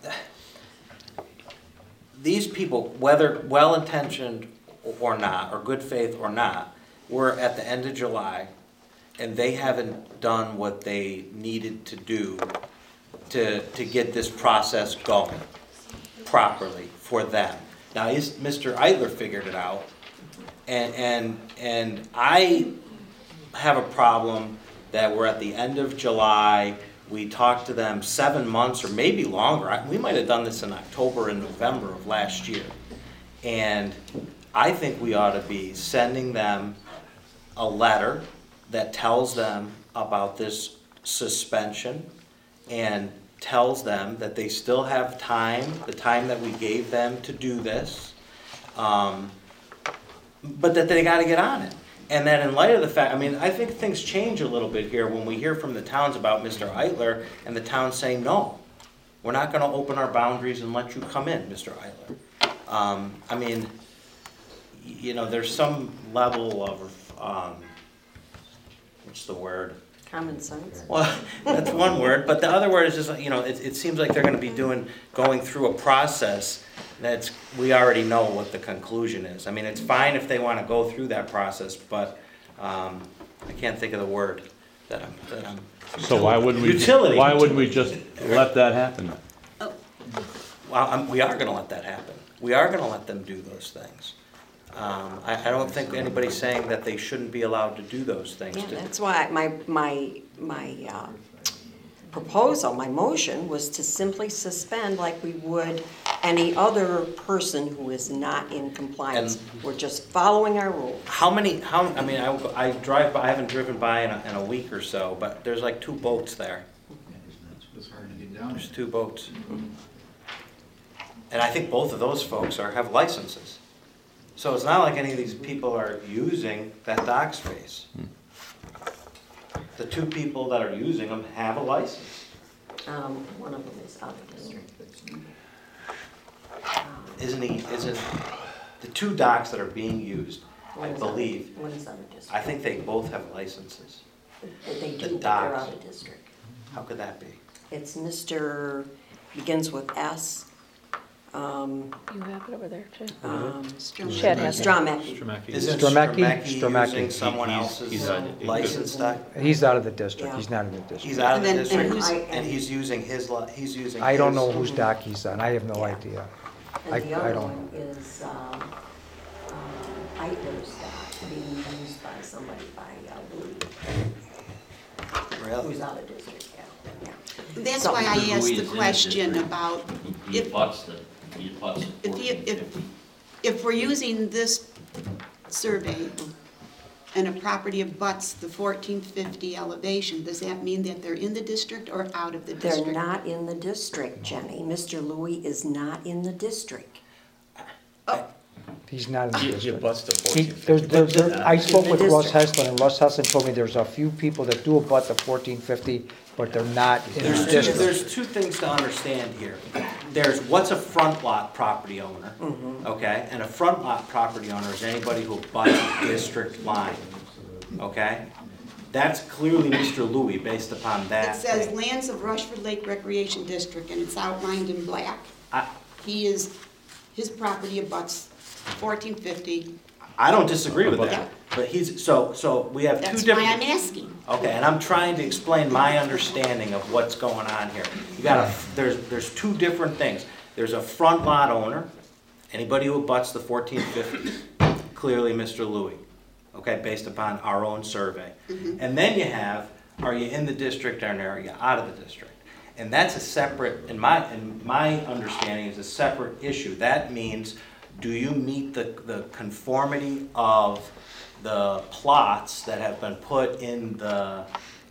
these people, whether well-intentioned or not, or good faith or not, were at the end of July, and they haven't done what they needed to do to get this process going properly for them. Now, Mr. Eitler figured it out, and I have a problem that we're at the end of July. We talked to them 7 months or maybe longer. We might have done this in October and November of last year. And I think we ought to be sending them a letter that tells them about this suspension and tells them that they still have time, the time that we gave them to do this, but that they got to get on it. And then in light of the fact, I mean, I think things change a little bit here when we hear from the towns about Mr. Eitler and the towns saying, no, we're not going to open our boundaries and let you come in, Mr. Eitler. I mean, you know, there's some level of, what's the word? Common sense. Well, that's one word, but the other word is just, you know, it seems like they're going to be going through a process that's, we already know what the conclusion is. I mean, it's fine if they want to go through that process, but I can't think of the word that I'm. So why wouldn't we? Utility. Why wouldn't we just let that happen? Well, we are going to let that happen. We are going to let them do those things. I don't think anybody's saying that they shouldn't be allowed to do those things. Yeah, that's why my proposal, my motion, was to simply suspend like we would any other person who is not in compliance. We're just following our rules. I mean, I drive by, I haven't driven by in a week or so, but there's like 2 boats there. There's 2 boats. And I think both of those folks have licenses. So it's not like any of these people are using that dock space. The 2 people that are using them have a license. One of them is out of district. Isn't the 2 docks that are being used, I believe, One is out of district. I think they both have licenses. They the do, but they're docks. out of district. How could that be? It's Mr., begins with S. You have it over there too. Strummer. Chad has it. Stromacki. Isn't Stromacki? Stromacki Stromacki. using someone else's license dock? He's out of the district, Yeah. he's not in the district. He's out of the And then- district, and and he's using his, I don't know whose dock he's on, I have no idea. And the I other don't- one is Eitler's dock, being used by somebody by Louis, Really? who's out of district, yeah. That's So- why I asked Louis the is in question district. about He if, abuts the 1450. if we're using this survey and a property abuts the 1450 elevation, does that mean that they're in the district or out of the They're district? not in the district, Jenny. Mr. Louis is not in the district. He's not in the He district. abuts the He- 1450. I spoke In with the Russ district. Heslin, and Russ Heslin told me there's a few people that do abut the 1450, but they're not in the district. There's 2 things to understand here. There's what's a front lot property owner, okay? And a front lot property owner is anybody who abuts the district line, okay? That's clearly Mr. Louis based upon that. It says thing. lands of Rushford Lake Recreation District, and it's outlined in black. I- His property abuts 1450. I don't disagree with Yeah. that, but so we have 2 That's different. why I'm asking. Okay, and I'm trying to explain my understanding of what's going on here. There's 2 different things. There's a front lot owner, anybody who abuts the 1450, clearly Mr. Louis, okay, based upon our own survey. And then you have, are you in the district or are you out of the district? And that's a separate, in my understanding, is a separate issue. That means, do you meet the conformity of the plots that have been put in the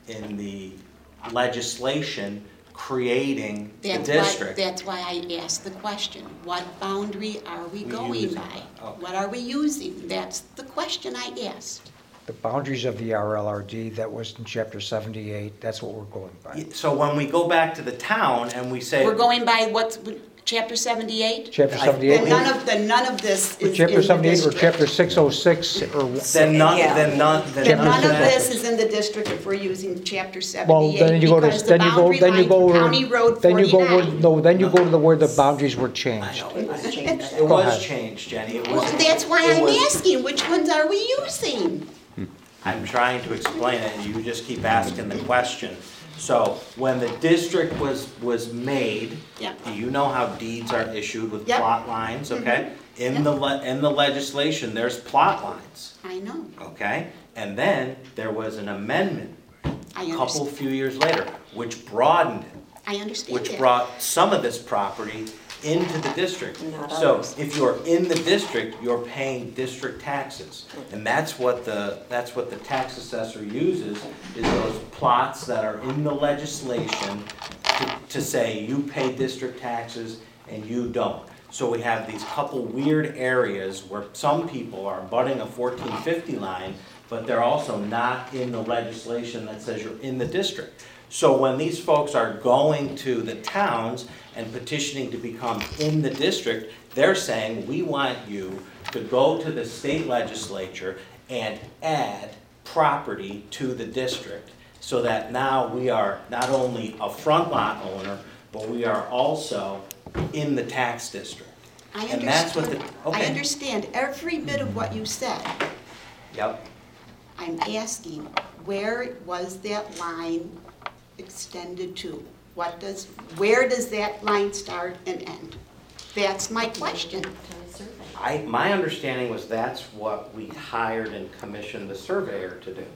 legislation creating the district. That's why I asked the question. What boundary are we going using? by? Okay. What are we using? That's the question I asked. The boundaries of the RLRD, that was in chapter 78, that's what we're going by. So when we go back to the town and we say. We're going by what's, chapter 78? Chapter 78? None of this is in Chapter the 78 or district. chapter 606 or? Then none, Yeah. then none, then Then none none of of that. this is in the district if we're using chapter 78. Well, then you go to, because the then you go, boundary then you line go, for where- County Road then you go, where 49. no, then you go to the where the boundaries were I changed. know, It was changed. it Go was ahead. changed, Jenny. It was. Well, that's why it I'm was- asking, which ones are we using? I'm trying to explain it, and you just keep asking the question. So, when the district was made, Yeah. do you know how deeds are issued with Yep. plot lines, okay? In Yep. in the legislation, there's plot lines, I know, okay? And then there was an amendment I a couple, understand, few years later, which broadened it, I understand which that. brought some of this property into the district. Not So others. if you're in the district, you're paying district taxes. And that's what the tax assessor uses, is those plots that are in the legislation to say you pay district taxes and you don't. So we have these couple weird areas where some people are abutting a 1450 line, but they're also not in the legislation that says you're in the district. So when these folks are going to the towns and petitioning to become in the district, they're saying, we want you to go to the state legislature and add property to the district, so that now we are not only a front lot owner, but we are also in the tax district. I And that's what understand, the, okay. I understand every bit of what you said. Yep. I'm asking, where was that line extended to? Where does that line start and end? That's my question. My understanding was that's what we hired and commissioned the surveyor to do.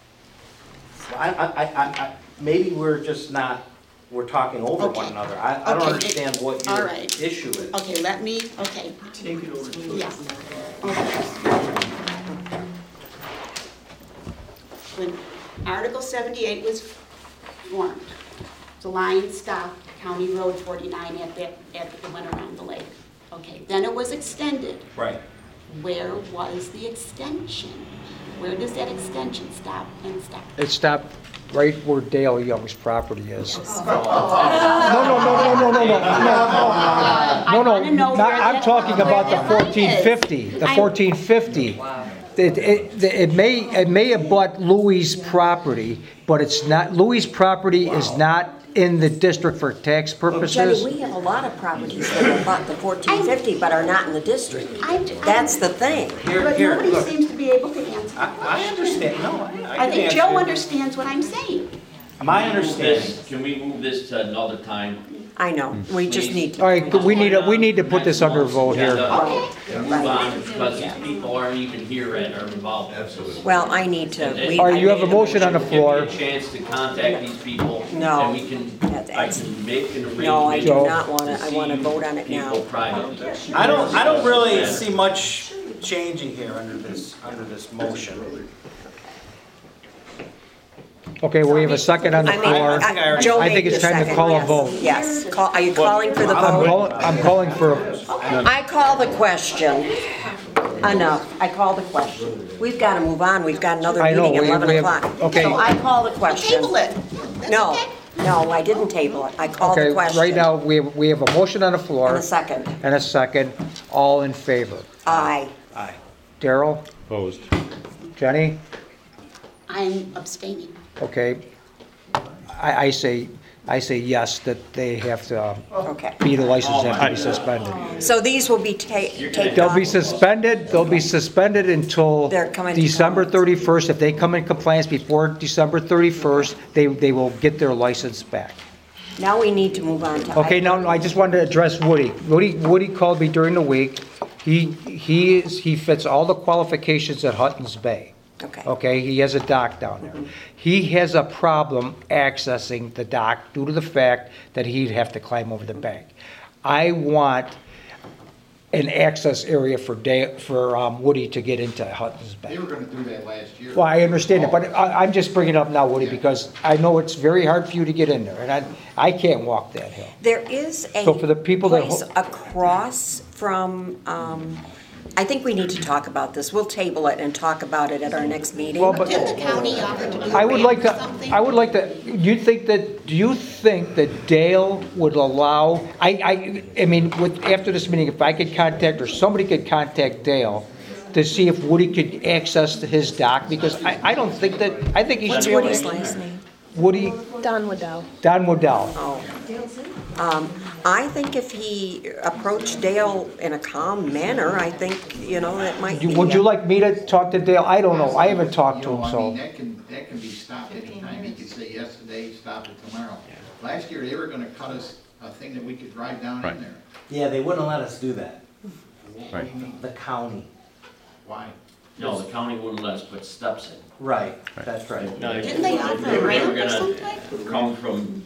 Maybe we're just not, we're talking over Okay. one another. I don't Okay. understand what All your right. issue is. Okay, okay. Take it over to Yeah. Okay. When Article 78 was formed, the line stopped County Road 49 it went around the lake. Okay, then it was extended. Right. Where was the extension? Where does that extension stop and stop? It stopped right where Dale Young's property is. I No, wanna know where I'm that- talking about the where that line is. 1450, the I'm- 1450. It may abut Louis' property, but it's not, Louis' property is not in the district for tax Jenny, purposes. we have a lot of properties that are about the 1450 but are not in the district. I'm- That's the thing. But Here, nobody look, seems to be able to answer. I understand, no, I I can think answer Joe you. understands what I'm saying. My Move understanding, this- Can we move this to another time? I know, we just need to. All right, we need to put this under a vote here. Move on, because these people aren't even here and are involved. Absolutely. Well, I need to. All right, you have a motion on the floor. Give me a chance to contact these people. No. And we can, I can make an arrangement. No, I do Joe. not want to, I want to vote on it now. People privately. I don't really see much changing here under this motion. Okay, we have a second on the I mean, floor. Joe I think made it's the time to second, call a yes. vote. Yes, are you calling for the vote? I'm calling for, I call the question. Enough, I call the question. We've got to move on, we've got another I know, meeting at we 11 have- o'clock. okay. So I call the question. Table it. That's No, okay. no, I didn't table it, I called okay, the question. right now, we have a motion on the floor. And a second. And a second. All in favor? Aye. Aye. Daryl? Opposed. Jenny? I'm abstaining. Okay. I say yes, that they have to Okay. be the license have to be suspended. So these will be taken They'll be off. suspended until They're coming to December compliance. 31st. If they come in compliance before December 31st, they will get their license back. Now we need to move on to. Okay, now, I just wanted to address Woody. Woody called me during the week. He fits all the qualifications at Huttons Bay. Okay. Okay, he has a dock down there. He has a problem accessing the dock due to the fact that he'd have to climb over the bank. I want an access area for Woody to get into Hudson's Bay. They were gonna do that last year. Well, I understand it, but I'm just bringing it up now, Woody, because I know it's very hard for you to get in there, and I can't walk that hill. There is a So for the people that place across from, I think we need to talk about this. We'll table it and talk about it at our next meeting. Well, but Did the county offer to do I would like ramp or to, something? I would like to, do you think that Dale would allow, I mean, after this meeting, if I could contact, or somebody could contact Dale to see if Woody could access his dock, because I don't think that, I think he should What's be able Woody's to. last name? Woody, Don Waddell. Don Waddell. Oh. I think if he approached Dale in a calm manner, I think, that might be. Would you like me to talk to Dale? I don't know, I haven't talked to him, I mean, so. that can be stopped anytime. He could say yes today, stop it tomorrow. Last year, they were gonna cut us a thing that we could drive down Right. in there. Yeah, they wouldn't let us do that, Right. the county. Why? No, the county wouldn't let us put steps in. Right, that's right. No, Didn't they offer they a were ramp or gonna something? come from,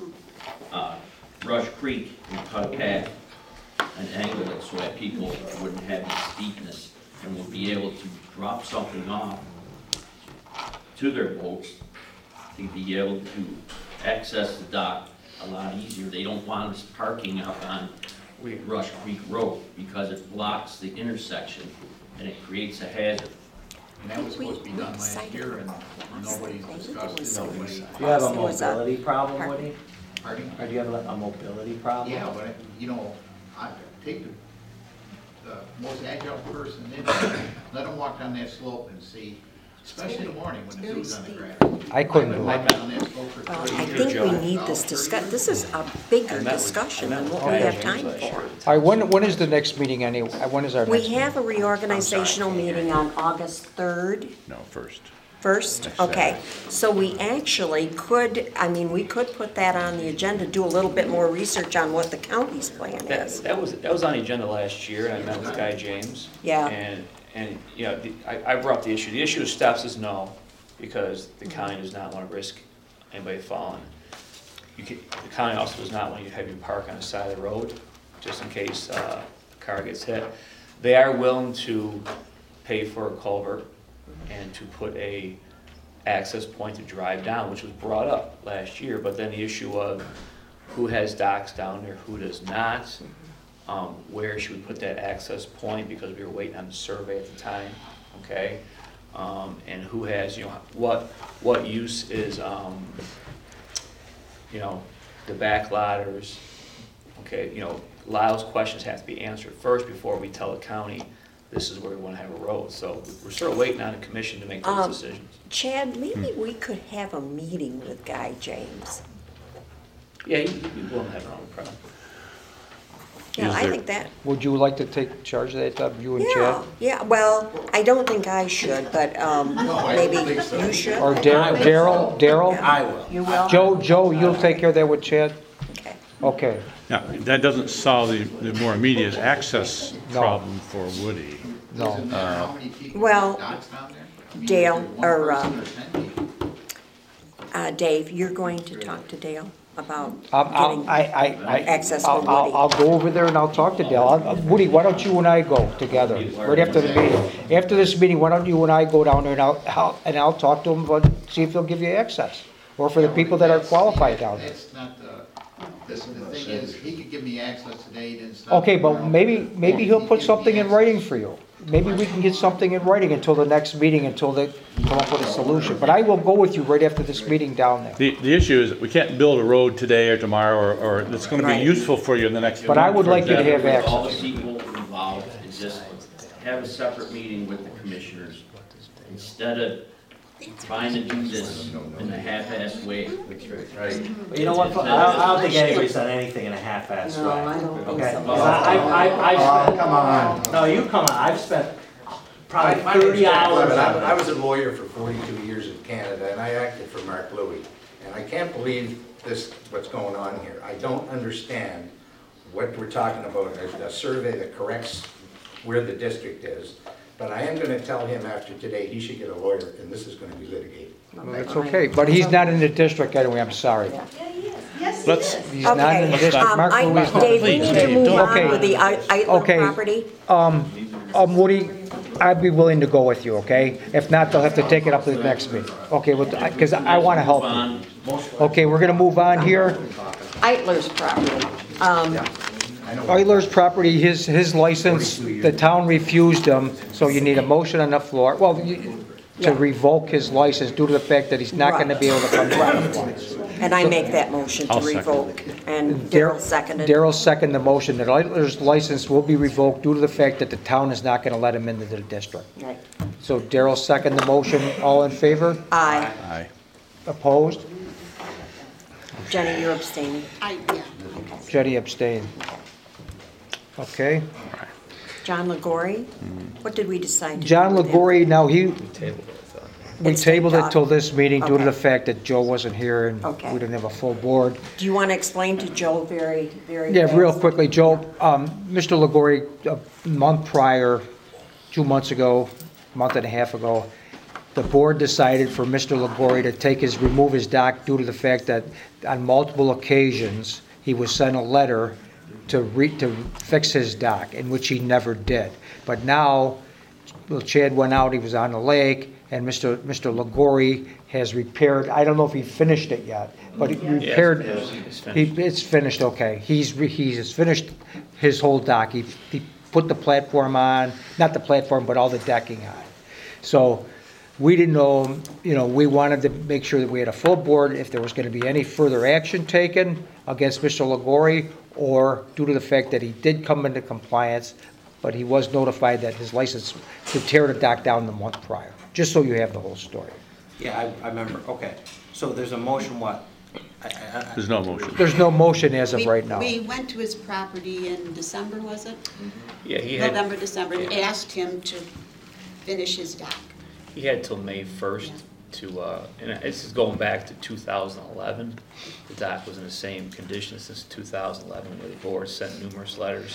Rush Creek and cut a path and angle it so that people wouldn't have the steepness and would be able to drop something off to their boats to be able to access the dock a lot easier. They don't want us parking up on Rush Creek Road because it blocks the intersection and it creates a hazard. And that was supposed to be done last year, and nobody's discussed it, nobody. Do you have a It was a mobility problem, Woody? Pardon? Or do you have a mobility problem? Yeah, but, I take the most agile person in there, let them walk down that slope and see, especially in the morning when the dew's on the grass. I couldn't do I've it. been walking on that slope for I 30 years. think we need this this is a bigger discussion than what we have time for. All right, when is the next meeting anyway? When is our next We meeting? have a reorganizational meeting on August 3rd. No, first. First, okay, so we actually could, we could put that on the agenda, do a little bit more research on what the county's plan is. That was on the agenda last year, and I met with Guy James. Yeah. And I brought up the issue. The issue of steps is no, because the county does not want to risk anybody falling. The county also does not want you to have you park on the side of the road, just in case a car gets hit. They are willing to pay for a culvert and to put a access point to drive down, which was brought up last year, but then the issue of who has docks down there, who does not, where should we put that access point, because we were waiting on the survey at the time, okay? And who has, what use is, the back ladders, okay? Lyle's questions have to be answered first before we tell the county this is where we want to have a road. So we're sort of waiting on the commission to make those decisions. Chad, maybe we could have a meeting with Guy James. Yeah, you won't have no problem. Yeah, Is I there- think that, Would you like to take charge of that, you and yeah, Chad? yeah, well, I don't think I should, but maybe you should. Or Daryl? I will. You will? Joe, you'll take care of that with Chad? Okay. Okay. Now, that doesn't solve the more immediate access No. problem for Woody. No. Doesn't matter how many people well, have docks down there. I mean, Dale, either one or, person or 10 people. Dave, you're going to talk to Dale about I'll getting access access for Woody. I'll go over there and I'll talk to Dale. Woody, why don't you and I go together, right after the meeting? After this meeting, why don't you and I go down there and I'll talk to him, but see if he'll give you access? Or for the people that are qualified down there. That's not the thing is, he could give me access today, then stop. Okay, but tomorrow. maybe he'll put something in writing for you. Maybe we can get something in writing until the next meeting, until they come up with a solution. But I will go with you right after this meeting down there. The issue is that we can't build a road today or tomorrow, or it's gonna be Right. useful for you in the next. But I month, would for like you to example. have All the access. people involved, and just have a separate meeting with the commissioners, instead of trying to do this in a half-assed way. Right. But you know what, I don't think anybody's done anything in a half-assed way. No, I don't think Okay? so. 'Cause I've spent. Come on. No, you come on, I've spent probably My name's 30 Jack hours Levin. on I it. was a lawyer for 42 years in Canada, and I acted for Mark Louis. And I can't believe what's going on here. I don't understand what we're talking about, a survey that corrects where the district is. But I am going to tell him after today, he should get a lawyer, and this is going to be litigated. Well, that's okay, but he's not in the district anyway, I'm sorry. Yes, let's, He's not in the Okay, district. Mark Louis is not- Dave, we need to Dave, move don't- on with the Eitler Okay. property. Woody, I'd be willing to go with you, okay? If not, they'll have to take it up to the next meeting. Okay, because I want to help you. Okay, we're gonna move on here. Eitler's property. Eitler's property, his license, the town refused him, so you need a motion on the floor, well, to revoke his license due to the fact that he's not gonna be able to come to compliance. And I make that motion to I'll second. revoke. And Darrell seconded. Darrell seconded the motion that Eitler's license will be revoked due to the fact that the town is not gonna let him into the district. Right. So Darrell seconded the motion, all in favor? Aye. Aye. Opposed? Jenny, you're abstaining. Yeah. Jenny abstained. Okay. John Legori, what did we decide to do John with him? Legori, now we It's tabled it taped till off. this meeting due to Okay. the fact that Joe wasn't here and Okay. we didn't have a full board. Do you want to explain to Joe very Yeah, real fast? quickly, Joe, Mr. Legori, a month prior, 2 months ago, month and a half ago, the board decided for Mr. Legori to remove his dock due to the fact that on multiple occasions, he was sent a letter to fix his dock, in which he never did. But now, Chad went out, he was on the lake, and Mr. Legori has repaired, I don't know if he finished it yet, but he repaired, It's finished. it's finished, okay. He has finished his whole dock. He put the platform on, not the platform, but all the decking on. So we didn't know, we wanted to make sure that we had a full board if there was going to be any further action taken against Mr. Legori, or due to the fact that he did come into compliance, but he was notified that his license to tear the dock down the month prior, just so you have the whole story. Yeah, I remember, okay. So there's a motion, what? There's no motion. There's no motion as of right now. We went to his property in December, was it? Yeah, he had, November, December, and asked him to finish his dock. he had till May 1st to, and this is going back to 2011. The dock was in the same condition since 2011, where the board sent numerous letters.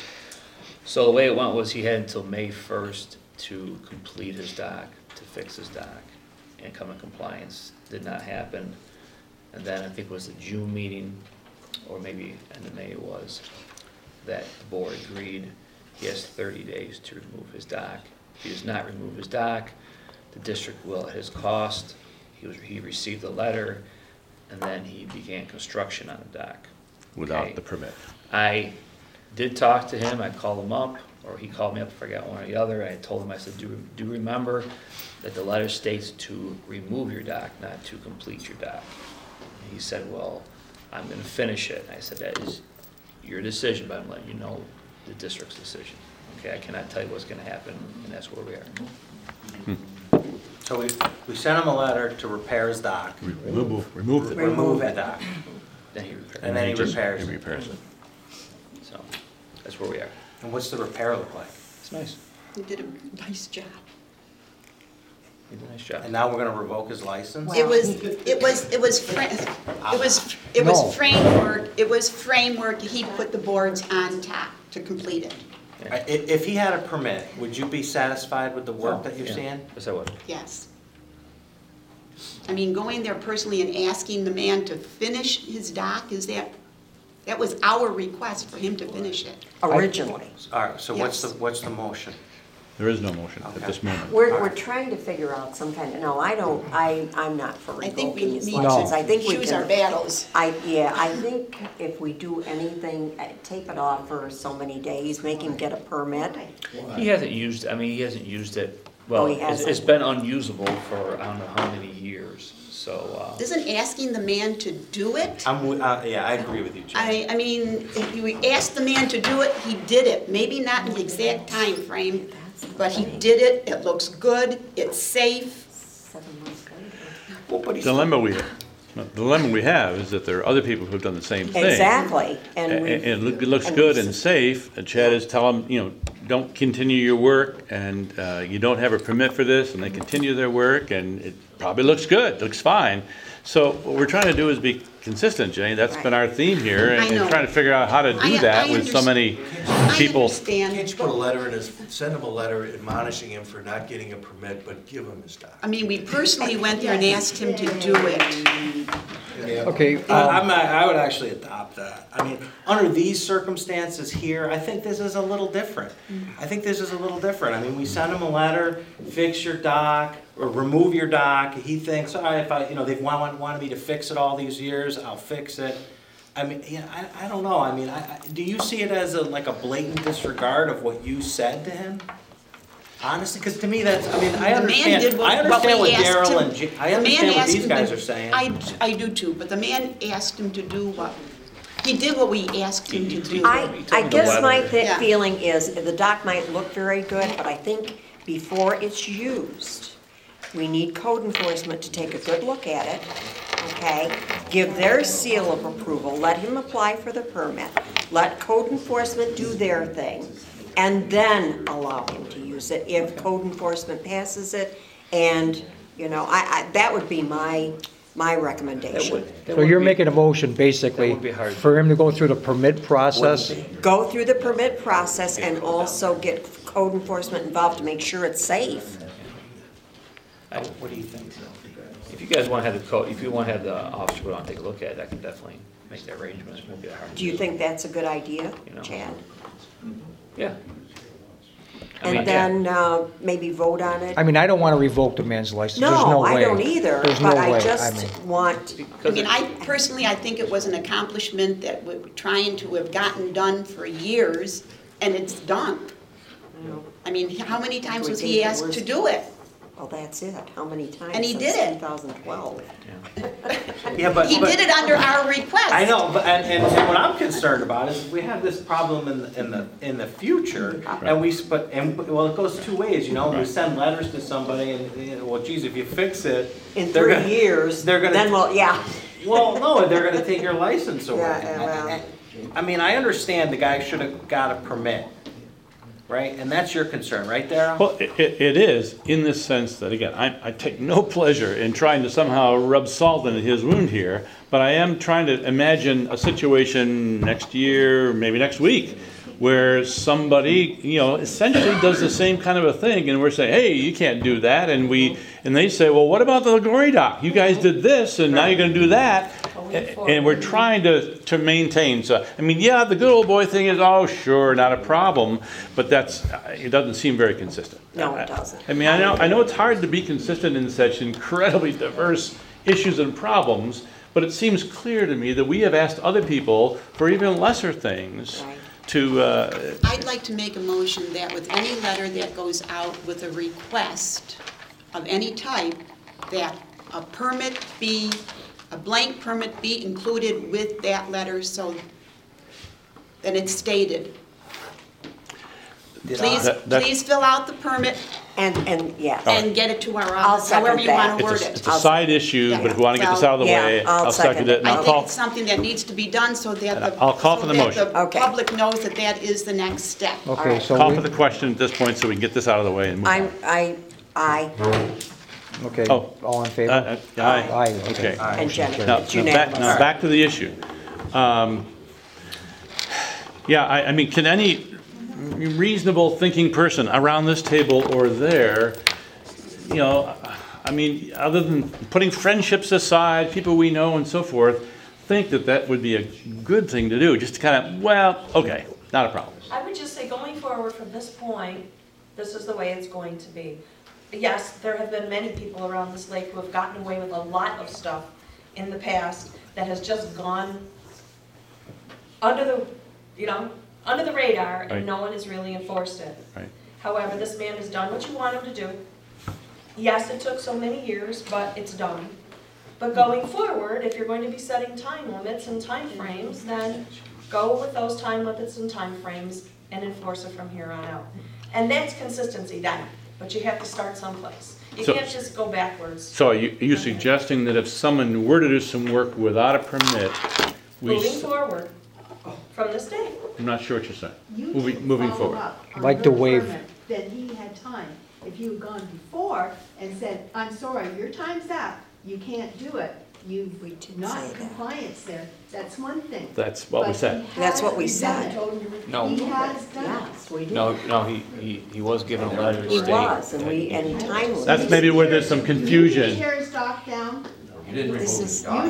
So the way it went was he had until May 1st to complete his dock, to fix his dock, and come in compliance. Did not happen. And then I think it was the June meeting, or maybe end of May it was, that the board agreed he has 30 days to remove his dock. If he does not remove his dock, the district will, at his cost, he received the letter, and then he began construction on the dock. Without Okay. the permit. I did talk to him, I called him up, or he called me up, I forgot one or the other, I told him, I said, do remember that the letter states to remove your dock, not to complete your dock. And he said, well, I'm gonna finish it. And I said, that is your decision, but I'm letting you know the district's decision. Okay, I cannot tell you what's gonna happen, and that's where we are. So we sent him a letter to repair his dock, Remove it. remove the dock, Then he repaired. and then he just- repairs He it. repairs it. So, that's where we are. And what's the repair look like? It's nice. He did a nice job. He did a nice job. And now we're gonna revoke his license? It was No. framework, he put the boards on top to complete it. If he had a permit, would you be satisfied with the work that you're Yeah. seeing? Yes, I would. Yes. I mean, going there personally and asking the man to finish his dock, that was our request for him to finish it. Originally. All right, so Yes. what's the motion? There is no motion at this moment. We're trying to figure out some kind of, no, I'm not for I think we revoking his need license. No. I think to we choose can- our battles. I think if we do anything, tape it off for so many days, make him get a permit. He hasn't used it, well, Oh, he it's hasn't? been unusable for I don't know how many years, so, Isn't asking the man to do it? Yeah, I agree with you, Jim. I mean, if you asked the man to do it, he did it. Maybe not in the exact time frame, but he did it. It looks good. It's safe. 7 months later. Well, but he's- The dilemma we have is that there are other people who've done the same thing. Exactly, And and we. it looks good and safe, and Chad is telling them, don't continue your work, and you don't have a permit for this, and they continue their work, and it probably looks good, looks fine. So what we're trying to do is be consistent, Jay, that's been our theme here, I and know. trying to figure out how to do that with so many people. I understand. Can't you put a letter in his, send him a letter admonishing him for not getting a permit, but give him his dock? I mean, we personally went there and asked him to do it. Okay, I would actually adopt that. I mean, under these circumstances here, I think this is a little different. I think this is a little different. I mean, we send him a letter, fix your dock, or remove your dock. He thinks, all right, they've wanted me to fix it all these years, I'll fix it. I mean, I don't know. I mean, do you see it as like a blatant disregard of what you said to him? Honestly, because to me that's, I mean, I understand what Daryl and I understand what these guys are saying. I do too, but the man asked him to do what? He did what we asked him to do. I guess my feeling is the dock might look very good, but I think before it's used, we need code enforcement to take a good look at it, okay? Give their seal of approval, let him apply for the permit, let code enforcement do their thing, and then allow him to use it if code enforcement passes it. And, that would be my recommendation. so you're making a motion basically for him to go through the permit process? Go through the permit process and also get code enforcement involved to make sure it's safe. What do you think? If you guys want to have the code, if you want to have the officer go out and take a look at it, I can definitely make the arrangements. It won't be that hard. Do you think that's a good idea, Chad? Yeah. And then maybe vote on it? I mean, I don't want to revoke the man's license. There's no way. I don't either, There's but no I way. just want... I mean, I think it was an accomplishment that we're trying to have gotten done for years, and it's done. I mean, how many times was he asked to do it? Well, that's it. How many times? And he did it. 2012. Yeah, but He did it under our request. I know, but and what I'm concerned about is we have this problem in the future, and well, it goes two ways, We send letters to somebody, and well, geez, if you fix it in 3 years, they're gonna. Then Well, no, they're gonna take your license away. Yeah, I mean, I understand the guy should have got a permit. Right, and that's your concern, right, Darryl? Well, it is, in the sense that, again, I take no pleasure in trying to somehow rub salt into his wound here, but I am trying to imagine a situation next year, maybe next week, where somebody, essentially does the same kind of a thing, and we're saying, hey, you can't do that, and they say, well, what about the glory dock? You guys did this, and now you're going to do that. And we're trying to maintain. So, I mean, the good old boy thing is, oh, sure, not a problem, but it doesn't seem very consistent. No, it doesn't. I mean, I know it's hard to be consistent in such incredibly diverse issues and problems, but it seems clear to me that we have asked other people for even lesser things to... I'd like to make a motion that with any letter that goes out with a request of any type, that a blank permit be included with that letter, so that it's stated. Please fill out the permit and get it to our office, however you want to word it. It's a side issue, but if we want to get this out of the way, I'll second it. I think it's something that needs to be done so that the public knows that that is the next step. Okay, so call for the question at this point so we can get this out of the way and move on. Aye. Okay, all in favor? Aye. Okay. And Jennifer, it's unanimous. Now back to the issue. I mean, can any reasonable thinking person around this table or there, I mean, other than putting friendships aside, people we know and so forth, think that would be a good thing to do, just to kind of, okay, not a problem. I would just say going forward from this point, this is the way it's going to be. Yes, there have been many people around this lake who have gotten away with a lot of stuff in the past that has just gone under the radar, and no one has really enforced it. Right. However, this man has done what you want him to do. Yes, it took so many years, but it's done. But going forward, if you're going to be setting time limits and time frames, then go with those time limits and time frames and enforce it from here on out. And that's consistency then. But you have to start someplace. You can't just go backwards. So are you suggesting that if someone were to do some work without a permit, moving forward from this day? I'm not sure what you're saying. Moving forward. Like the waive. Then he had time. If you had gone before and said, I'm sorry, your time's up, you can't do it, you've not compliance there, that's one thing. That's what we said. That's what we said. No. He has done it. Yes, we did. No, he was given a letter to He state. was, and time limits. That's maybe where there's some You confusion. didn't tear his dock down. You didn't remove This the is- dock. You didn't remove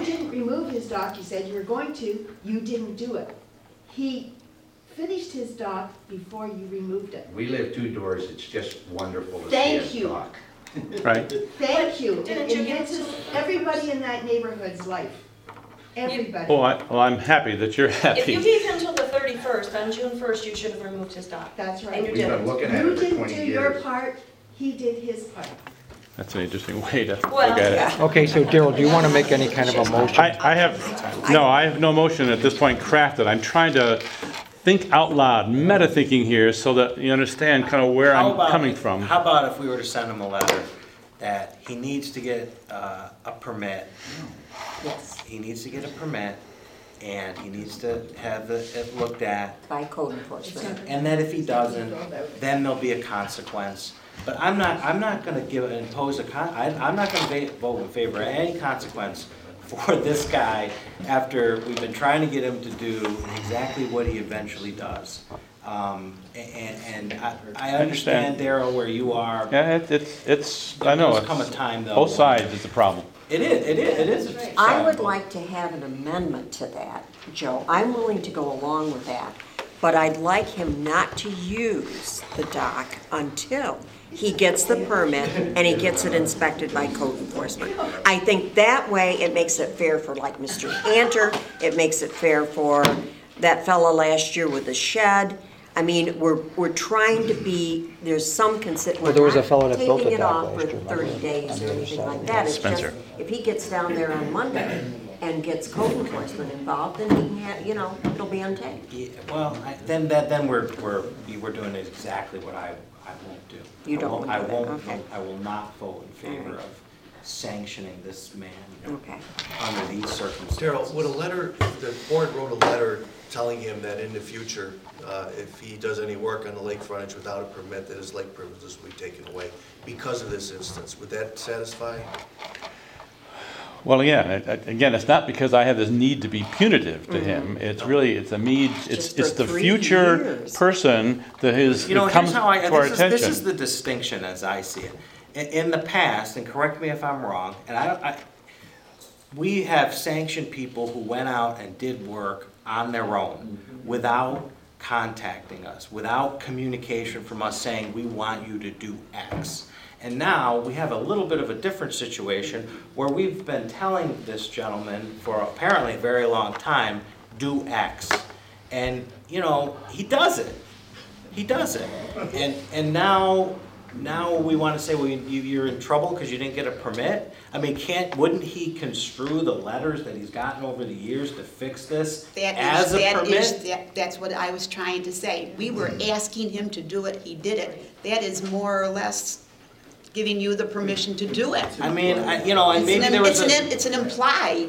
remove his dock, you said you were going to, you didn't do it. He finished his dock before you removed it. We live 2 doors, it's just wonderful to see Thank his you. dock. Right? Thank you. Didn't It you give enhances us- everybody in that neighborhood's life. Everybody. Well, I'm happy that you're If you happy. gave him till the 31st, on June 1st, you should have removed his dock. That's right. And you We've been didn't. looking at You it for didn't 20 do your years. part, he did his part. That's an interesting way to look Well, at it. yeah. Okay, so Daryl, do you want to make any kind of a motion? I have no motion at this point crafted. I'm trying to think out loud, meta thinking here, so that you understand kind of where How I'm about- coming from. How about if we were to send him a letter that he needs to get a permit? Yes, He needs to get a permit, and he needs to have it looked at, by code enforcement. and that if he doesn't, then there'll be a consequence. But I'm not gonna I'm not gonna vote in favor of any consequence for this guy after we've been trying to get him to do exactly what he eventually does. And I understand, Daryl, where you are. Yeah, it's I know, There's come a time, though, both sides is a problem. It is. I would like to have an amendment to that, Joe. I'm willing to go along with that, but I'd like him not to use the dock until he gets the permit and he gets it inspected by code enforcement. I think that way it makes it fair for like Mr. Anter, it makes it fair for that fella last year with the shed. I mean, we're trying to be, there's some Well, there was a fellow that built taking a it dock off last for year, 30 remember? days On or the other anything side. like that. It's just, Spencer. if he gets down there on Monday and gets code enforcement involved, then he can have, it'll be untapped. Yeah, well, then we're doing exactly what I won't do. You don't want to do that, okay. I will not vote in favor of sanctioning this man Okay. under these circumstances. Daryl, would the board wrote a letter telling him that in the future, if he does any work on the lake frontage without a permit, that his lake privileges will be taken away because of this instance, would that satisfy? Well, yeah, again, it's not because I have this need to be punitive to him. It's really, it's a need, it's Just for the 3 future years. person that Here's comes to how our this is attention. the distinction as I see it. In the past, and correct me if I'm wrong, and we have sanctioned people who went out and did work on their own without contacting us, without communication from us saying, we want you to do X. And now we have a little bit of a different situation where we've been telling this gentleman for apparently a very long time, do X. And, he does it. He does it. And now we want to say, well, you're in trouble because you didn't get a permit? I mean, wouldn't he construe the letters that he's gotten over the years to fix this as a permit? That's what I was trying to say. We were asking him to do it, he did it. That is more or less giving you the permission to do it. I mean, and maybe there was It's an implied.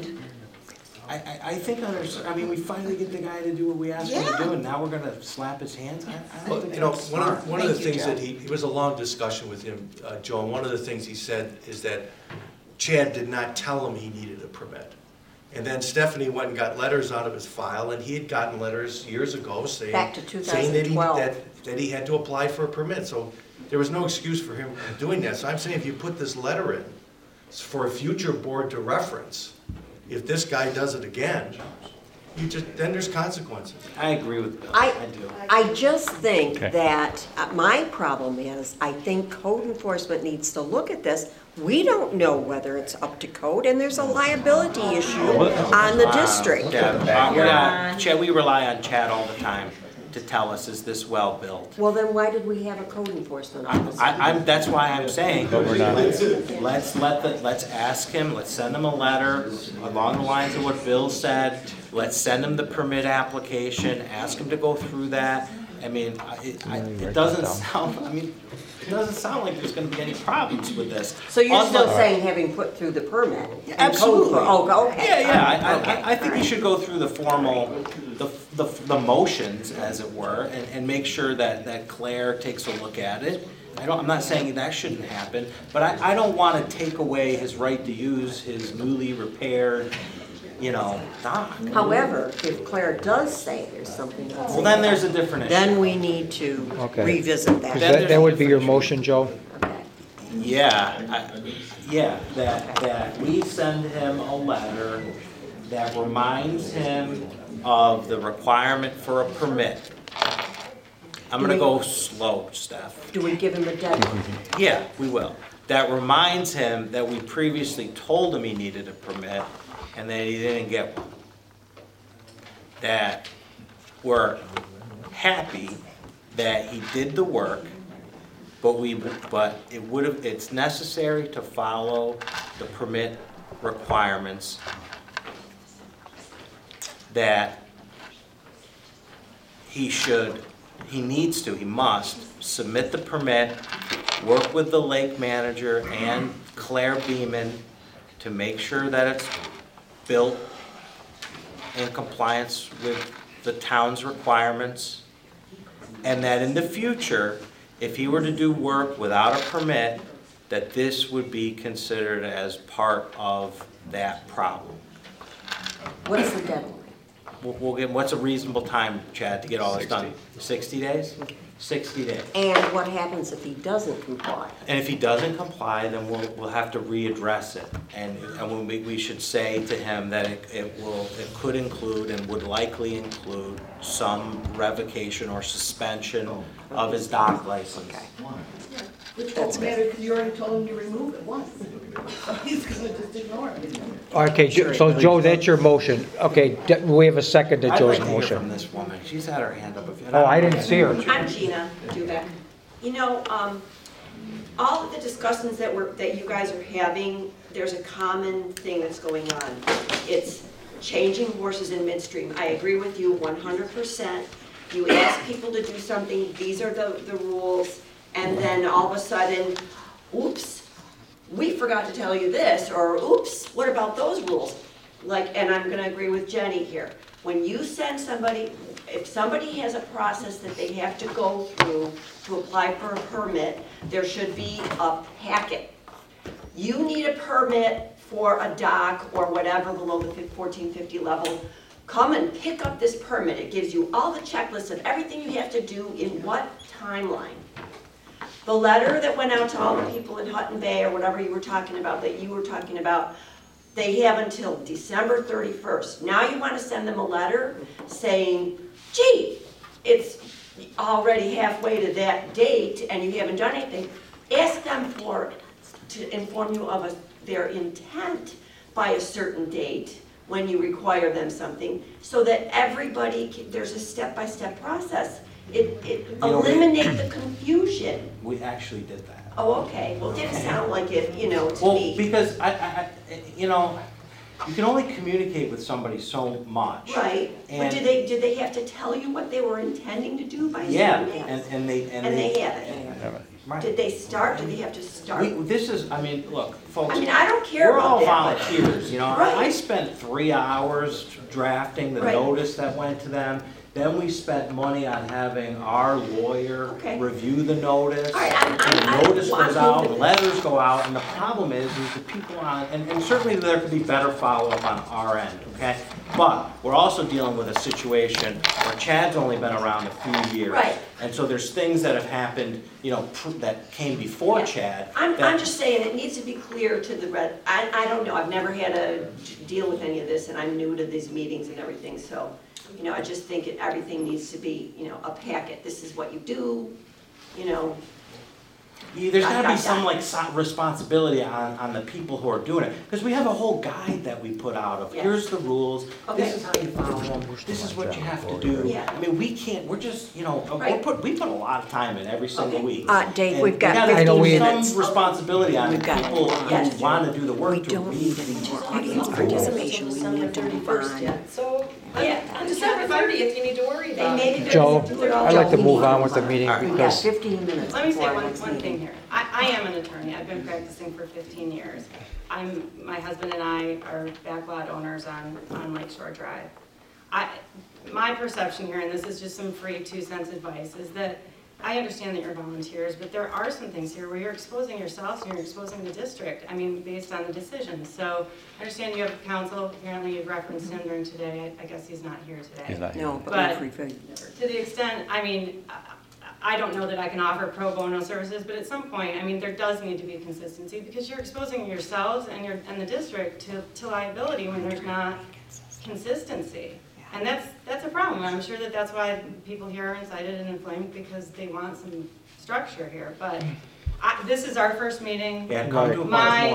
I think we finally get the guy to do what we asked him to do, and now we're gonna slap his hands? I don't Well, think you know, that's one smart. of the Thank you, things Joe. that it was a long discussion with him, Joe, and one of the things he said is that Chad did not tell him he needed a permit. And then Stephanie went and got letters out of his file, and he had gotten letters years ago saying. Back to saying that 2012. that he had to apply for a permit, so there was no excuse for him doing that. So I'm saying if you put this letter in, it's for a future board to reference, if this guy does it again, then there's consequences. I agree with Bill, I I do. I just think Okay. that my problem is, I think code enforcement needs to look at this. We don't know whether it's up to code, and there's a liability issue on the district. Chad, we rely on Chad all the time to tell us, is this well built? Well, then why did we have a code enforcement officer? That's why I'm saying, But we're not. let's ask him, let's send him a letter along the lines of what Bill said. Let's send him the permit application, ask him to go through that. I mean, it doesn't sound like there's gonna be any problems with this. So you're still Unless- saying having put through the permit? and code Absolutely. okay. Yeah, I think Okay. you should go through the formal, the motions, as it were, and make sure that Claire takes a look at it. I'm not saying that shouldn't happen, but I don't wanna take away his right to use his newly repaired, dock. However, if Claire does say there's something that's. Well, then there's a different issue. Then we need to Okay. revisit Because that. that would be your motion, Joe? Okay. Yeah, that we send him a letter that reminds him of the requirement for a permit. I'm gonna go slow, Steph. Do we give him a deadline? Yeah, we will. That reminds him that we previously told him he needed a permit and that he didn't get one. That we're happy that he did the work, but it's necessary to follow the permit requirements, that he must submit the permit, work with the lake manager and Claire Beeman to make sure that it's built in compliance with the town's requirements, and that in the future, if he were to do work without a permit, that this would be considered as part of that problem. What is the deadline? We'll get, what's a reasonable time, Chad, to get all this done? 60 days? 60 days. And what happens if he doesn't comply? And if he doesn't comply, then we'll have to readdress it. And we should say to him that it could include and would likely include some revocation or suspension of his dock license. Which won't matter because you already told him to remove it once. So he's gonna just ignore it. Okay, so Joe, that's your motion. Okay, we have a second to I'd Joe's like to hear from motion. this woman. She's had her hand up. Oh, I didn't see her. I'm Gina Dubek. You know, all of the discussions that you guys are having, there's a common thing that's going on. It's changing horses in midstream. I agree with you 100%. You ask people to do something, these are the rules, and then all of a sudden, oops, we forgot to tell you this, or oops, what about those rules? Like, and I'm gonna agree with Jenny here. When you send somebody, if somebody has a process that they have to go through to apply for a permit, there should be a packet. You need a permit for a dock or whatever below the 1450 level. Come and pick up this permit. It gives you all the checklists of everything you have to do in what timeline. The letter that went out to all the people in Hutton Bay or whatever you were talking about, they have until December 31st. Now you want to send them a letter saying, gee, it's already halfway to that date and you haven't done anything. Ask them to inform you of their intent by a certain date when you require them something, so that there's a step-by-step process. It eliminates the confusion. We actually did that. Oh, okay. Well, it didn't sound like it, to Well, me. because you can only communicate with somebody so much. Right. But did they have to tell you what they were intending to do by Yeah, saying that? and they haven't. Right. Did they start? Did they have to start? Look, folks. I mean, I don't care we're about all that, volunteers, Right. I spent 3 hours drafting the Right. notice that went to them. Then we spent money on having our lawyer review the notice. All right, And the notice goes out, the letters go out, and the problem is the people on, and certainly there could be better follow-up on our end, okay? But we're also dealing with a situation where Chad's only been around a few years. Right. And so there's things that have happened, that came before Chad. I'm just saying it needs to be clear to the I don't know, I've never had to deal with any of this and I'm new to these meetings and everything, so, I just think everything needs to be, a packet. This is what you do, There's gotta be some responsibility on the people who are doing it, because we have a whole guide that we put out of, here's the rules, this is how you follow them, this is what you have to do. Yeah. I mean, we can't, we're just, we put a lot of time in every single week. Dave, And we've got we gotta 15 put minutes. some responsibility on the We've got- people yes. who wanna do the work We to don't read. need any more audience participation. We need to move on. So, On December 30th, you need to worry about it. Joe, I'd like to move on with the meeting We've got because 15 minutes. Let me say before our one next meeting. thing here. I am an attorney. I've been practicing for 15 years. My husband and I are backlot owners on Lakeshore Drive. My perception here, and this is just some free 2 cents advice, is that I understand that you're volunteers, but there are some things here where you're exposing yourselves and you're exposing the district, based on the decisions. So I understand you have counsel, apparently you've referenced him during today. I guess he's not here today. He's not here. No, But we've reviewed. to the extent, I don't know that I can offer pro bono services, but at some point, there does need to be consistency because you're exposing yourselves and the district to liability when there's not consistency. And that's a problem. I'm sure that that's why people here are incited and inflamed, because they want some structure here. But this is our first meeting. Yeah, come to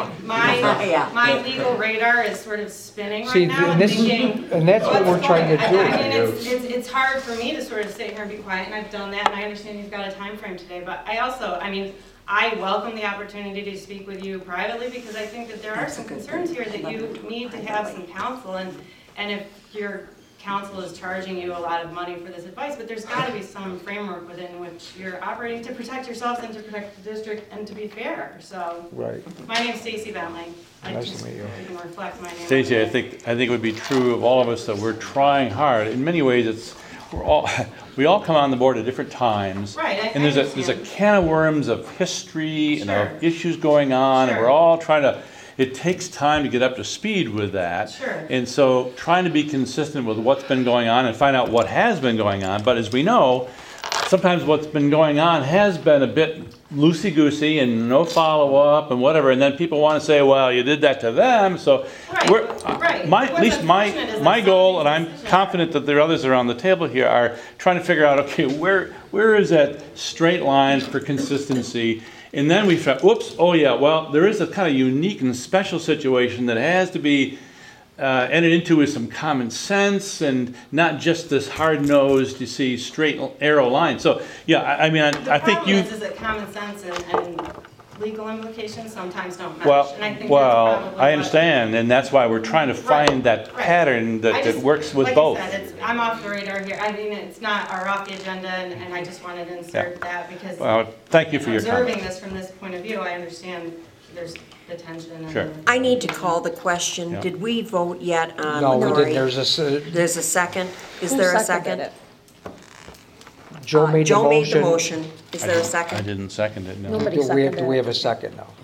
My legal radar is sort of spinning See, right now. and And this is- thinking, and that's what what's we're trying to going- do. I mean, it's hard for me to sort of sit here and be quiet, and I've done that, and I understand you've got a time frame today. But I also, I welcome the opportunity to speak with you privately, because I think that there are some concerns here that you need to have some counsel, and if your counsel is charging you a lot of money for this advice, but there's got to be some framework within which you're operating to protect yourselves and to protect the district and to be fair. So, Right. my name's Stacy Bentley. Nice to meet you. You can reflect my name. Stacy, I think it would be true of all of us that we're trying hard. In many ways, we all come on the board at different times. Right, And there's a understand. can of worms of history and Sure. of issues going on, and Sure. we're all trying to, it takes time to get up to speed with that. Sure. And so trying to be consistent with what's been going on and find out what has been going on. But as we know, sometimes what's been going on has been a bit loosey-goosey and no follow-up and whatever, and then people want to say, well, you did that to them, so Right, we're, right. at least unfortunate is my that goal, some and of I'm these decisions confident that there are others around the table here, are trying to figure out, okay, where is that straight line for consistency? And then we found, whoops, oh yeah, well, there is a kind of unique and special situation that has to be entered into with some common sense and not just this hard-nosed, you see, straight arrow line. So, yeah, I think problem you... is that common sense and legal implications sometimes don't match. And I think that's Well, probably I what- understand, and that's why we're trying to find Right, that right. pattern I that just- works with like both. I said, I'm off the radar here. It's not, or off the agenda, and I just wanted to insert that because Well, thank you for your observing comment. this from this point of view, I understand there's the tension. And Sure. I need to call the question. Yeah. Did we vote yet on No, we Lori? didn't. There's a second? Is Who there a seconded second? it? Joe made the Joe made the motion. motion. Is there a I second? didn't second it, no. Nobody Do we seconded do we it. have a second now?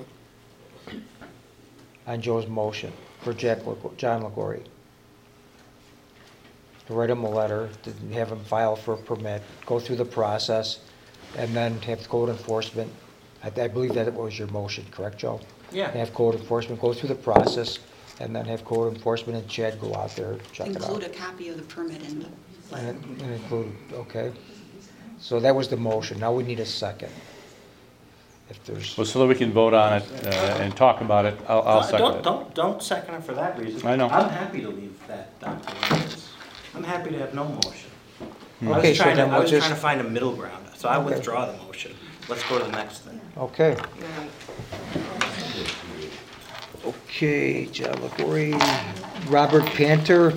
On Joe's motion for John LaGorry. To write him a letter, to have him file for a permit, go through the process, and then have code enforcement. I believe that was your motion, correct, Joe? Yeah. Have code enforcement go through the process, and then have code enforcement and Chad go out there, check it out. Include a copy of the permit in the letter. And include, okay. So that was the motion. Now we need a second. If there's, Well, so that we can vote on it and talk about it, I'll second it. Don't second it for that reason. I know. I'm happy to leave that down to the minutes. I'm happy to have no motion. Okay, so then I we'll was just- trying to find a middle ground, so I Okay. withdraw the motion. Let's go to the next thing. okay. Okay, John LaGorry, Robert Panter,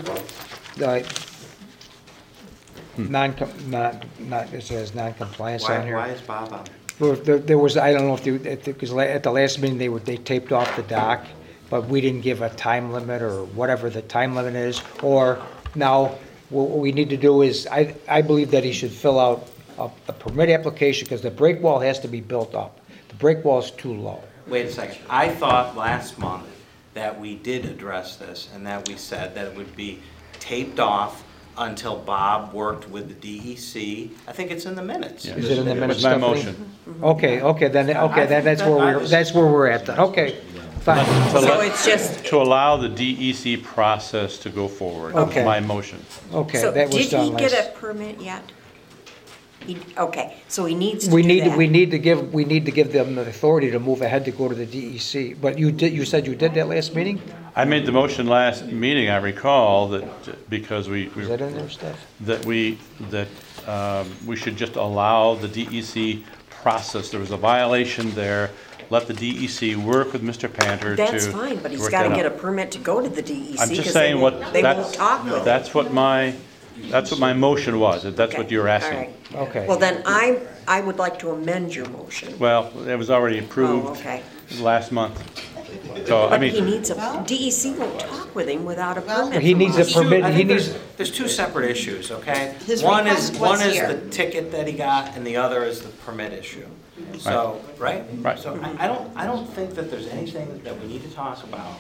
it says non-compliance on here. Why is Bob on? Well, there was, I don't know if you, because at the last meeting, they taped off the dock, but we didn't give a time limit or whatever the time limit is, or now, what we need to do is, I believe that he should fill out a permit application, because the break wall has to be built up. The break wall is too low. Wait a second. I thought last month that we did address this and that we said that it would be taped off until Bob worked with the DEC. I think it's in the minutes. Yeah. Is it in the It minutes, was my Stephanie? motion. Okay, that's where we're at then, okay, fine. So it's just, To allow the DEC process to go forward. That was Okay. my motion. Okay, so that was did he done get last. a permit yet? Okay, so he needs to do We that. need to give them the authority to move ahead to go to the DEC, but you said you did that last meeting? I made the motion last meeting, I recall, that because Is that in there, Steph? that we should just allow the DEC process. There was a violation there. Let the DEC work with Mr. Panter to That's fine, but to he's work got to that get a out. permit to go to the DEC. I'm just 'cause saying what, they won't talk with him. that's what my motion was, if that's what Okay, you're all asking. right. Okay. Well, then I would like to amend your motion. Well, it was already Oh, approved okay. last month. So, I But he mean, needs DEC won't talk with him without a permit. He from needs a us. permit, I he think needs, there's two separate issues, okay? His One request is was here. the ticket that he got, and the other is the permit issue. So, right? Right. So I don't think that there's anything that we need to talk about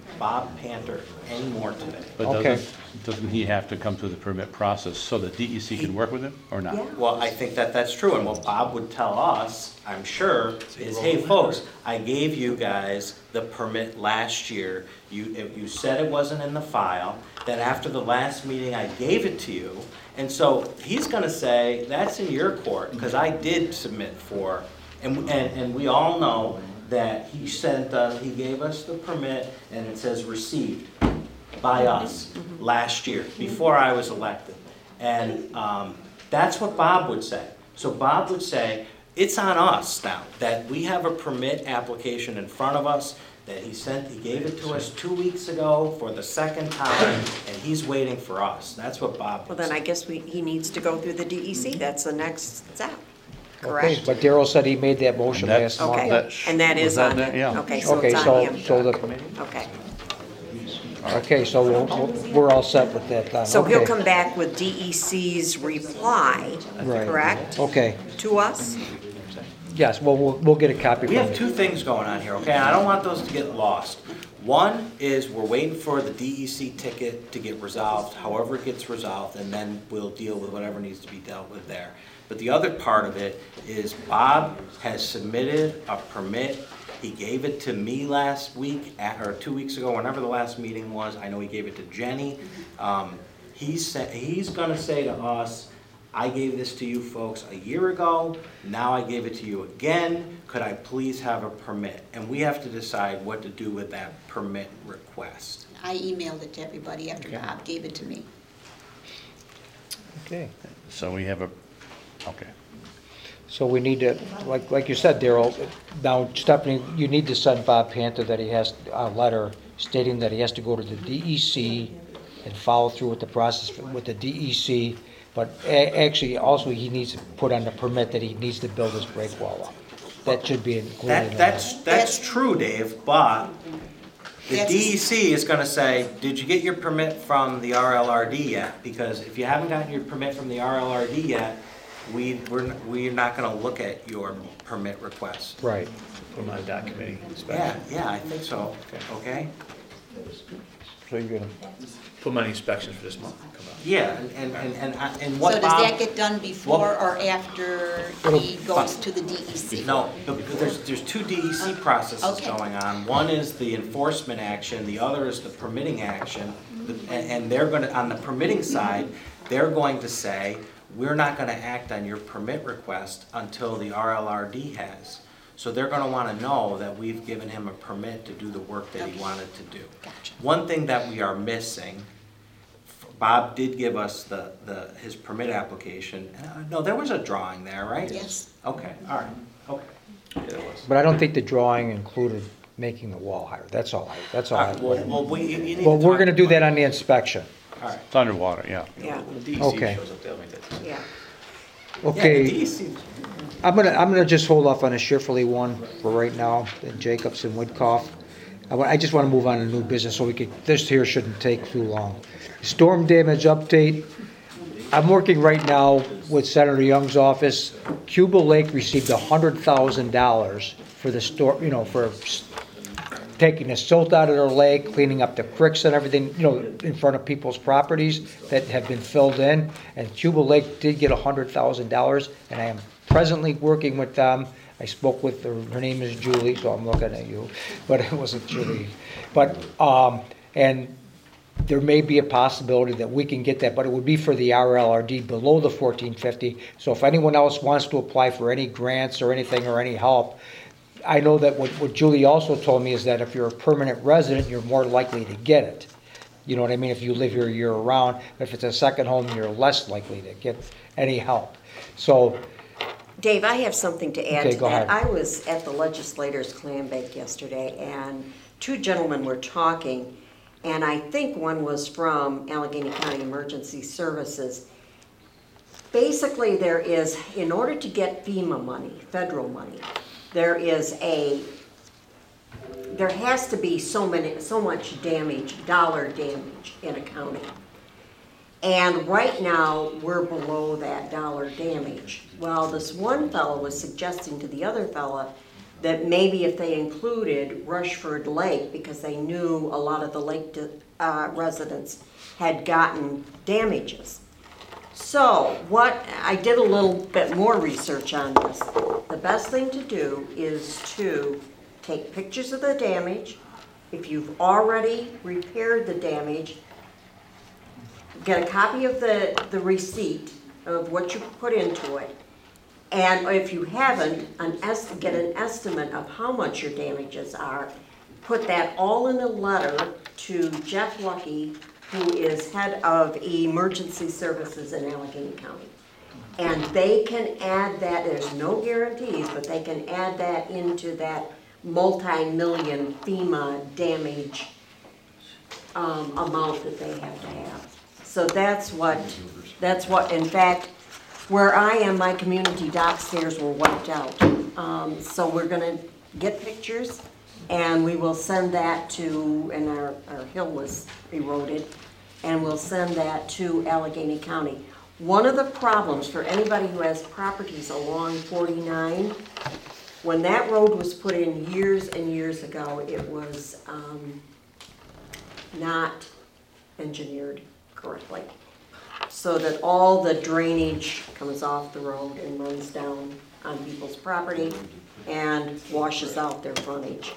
Bob Panter anymore today. But Okay. doesn't he have to come through the permit process so that DEC can work with him, or not? Yeah. Well, I think that that's true, and what Bob would tell us, I'm sure, is, hey, folks, I gave you guys the permit last year. You said it wasn't in the file, then after the last meeting, I gave it to you. And so he's gonna say, that's in your court, because I did submit for, and we all know that he sent us, he gave us the permit, and it says received by us last year, before I was elected. And that's what Bob would say. So Bob would say, it's on us now, that we have a permit application in front of us that he gave it to us 2 weeks ago for the second time, and he's waiting for us. That's what Bob Well, would then say. I guess he needs to go through the DEC. That's the next step, Okay, correct? but Daryl said he made that motion And last that- month. Okay, and that is on him. Yeah. Okay, so Okay, it's on him. okay, Okay. we're all set with that then. So he'll Okay. come back with DEC's reply, Right. correct? Okay, To us? yes, well, we'll get a copy We from have you. two things going on here, okay? And I don't want those to get lost. One is we're waiting for the DEC ticket to get resolved, however it gets resolved, and then we'll deal with whatever needs to be dealt with there. But the other part of it is Bob has submitted a permit. He gave it to me last week, or 2 weeks ago, whenever the last meeting was. I know he gave it to Jenny. He's gonna say to us, I gave this to you folks a year ago, now I gave it to you again, could I please have a permit? And we have to decide what to do with that permit request. I emailed it to everybody after Bob gave it to me. Okay, So we have okay. so we need to, like you said, Daryl, now Stephanie, you need to send Bob Panther that he has a letter stating that he has to go to the DEC and follow through with the process with the DEC, but actually also he needs to put on the permit that he needs to build his break wall up. That should be included in that. That's true, Dave, but the That's- DEC is gonna say, did you get your permit from the RLRD yet? Because if you haven't gotten your permit from the RLRD yet, we're not gonna look at your permit request. Right. Put them on dock committee inspection. Yeah, I think so, okay? So you're gonna, Put them on inspections for this month. Come on. Yeah, and what So Bob. does that get done before or after he goes to the DEC? No, there's two DEC processes Okay. going on. One is the enforcement action, the other is the permitting action. And they're gonna, on the permitting side, they're going to say, we're not gonna act on your permit request until the RLRD has. So they're gonna wanna know that we've given him a permit to do the work that he wanted to do. Gotcha. One thing that we are missing, Bob did give us his permit application. No, there was a drawing there, right? Yes. Okay, all right, okay. Yeah, it was. but I don't think the drawing included making the wall higher. That's all. That's all. All right, well, you need to Well, we're talk- gonna do that on the inspection. All right. It's underwater, yeah. Yeah, When the Okay. DEC shows up, they'll make that decision. yeah. Okay. Yeah, the DEC, I'm gonna just hold off on the Schifferly one for right now, and Jacobs and Woodcoff. I just wanna move on to new business, so this here shouldn't take too long. Storm damage update. I'm working right now with Senator Young's office. Cuba Lake received $100,000 for the storm, for taking the silt out of their lake, cleaning up the creeks and everything, in front of people's properties that have been filled in. And Cuba Lake did get $100,000, and I am presently working with them. I spoke with her name is Julie, so I'm looking at you, but it wasn't Julie. But, and there may be a possibility that we can get that, but it would be for the RLRD below the 1450. So if anyone else wants to apply for any grants or anything or any help, I know that what Julie also told me is that if you're a permanent resident, you're more likely to get it. You know what I mean? If you live here year-round. If it's a second home, you're less likely to get any help. So, Dave, I have something to add Okay, to go that. ahead. I was at the legislators' clam bake yesterday, and two gentlemen were talking, and I think one was from Allegheny County Emergency Services. Basically, there is, in order to get FEMA money, federal money, there has to be so much damage, dollar damage in a county. And right now, we're below that dollar damage. Well, this one fellow was suggesting to the other fella that maybe if they included Rushford Lake, because they knew a lot of the lake residents had gotten damages. So I did a little bit more research on this. The best thing to do is to take pictures of the damage. If you've already repaired the damage, get a copy of the receipt of what you put into it. And if you haven't, get an estimate of how much your damages are. Put that all in a letter to Jeff Lucky, who is head of emergency services in Allegheny County. And they can add that, there's no guarantees, but they can add that into that multi-million FEMA damage amount that they have to have. So that's what, in fact, where I am, my community dock stairs were wiped out. So we're gonna get pictures, and we will send that to, and our hill was eroded, and we'll send that to Allegheny County. One of the problems for anybody who has properties along 49, when that road was put in years and years ago, it was not engineered correctly, so that all the drainage comes off the road and runs down on people's property and washes out their frontage.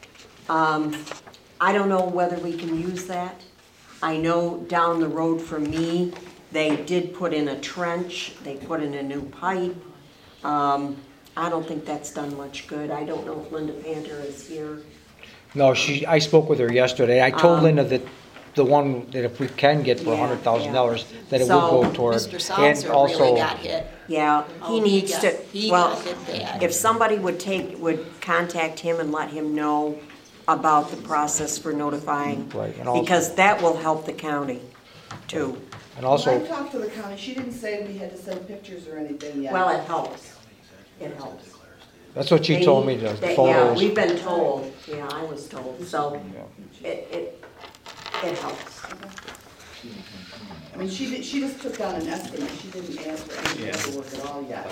I don't know whether we can use that. I know down the road from me, they did put in a trench, they put in a new pipe. I don't think that's done much good. I don't know if Linda Panter is here. No, I spoke with her yesterday. I told Linda that the one that if we can get for $100,000, that it would go toward. Mr. Salzer really got hit. Yeah, he needs to, he well, got hit bad. if somebody would contact him and let him know about the process for notifying, Right, and also- because that will help the county too. And also, I talked to the county, she didn't say we had to send pictures or anything yet. Well, it helps. It helps. that's what she told me, the Yeah, photos. we've been told, yeah, I was told, so it helps. I mean, she just took down an estimate, she didn't ask for any paperwork at all yet.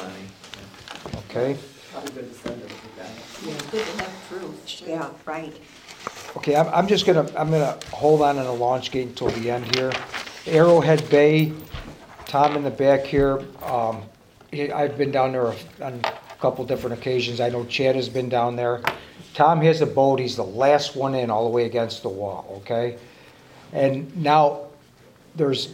Okay, Probably good to send it to them. Good to have proof. Yeah, right. okay, I'm gonna hold on the launch gate until the end here. Arrowhead Bay, Tom in the back here, I've been down there on a couple different occasions. I know Chad has been down there. Tom has a boat, he's the last one in, all the way against the wall, okay? And now, there's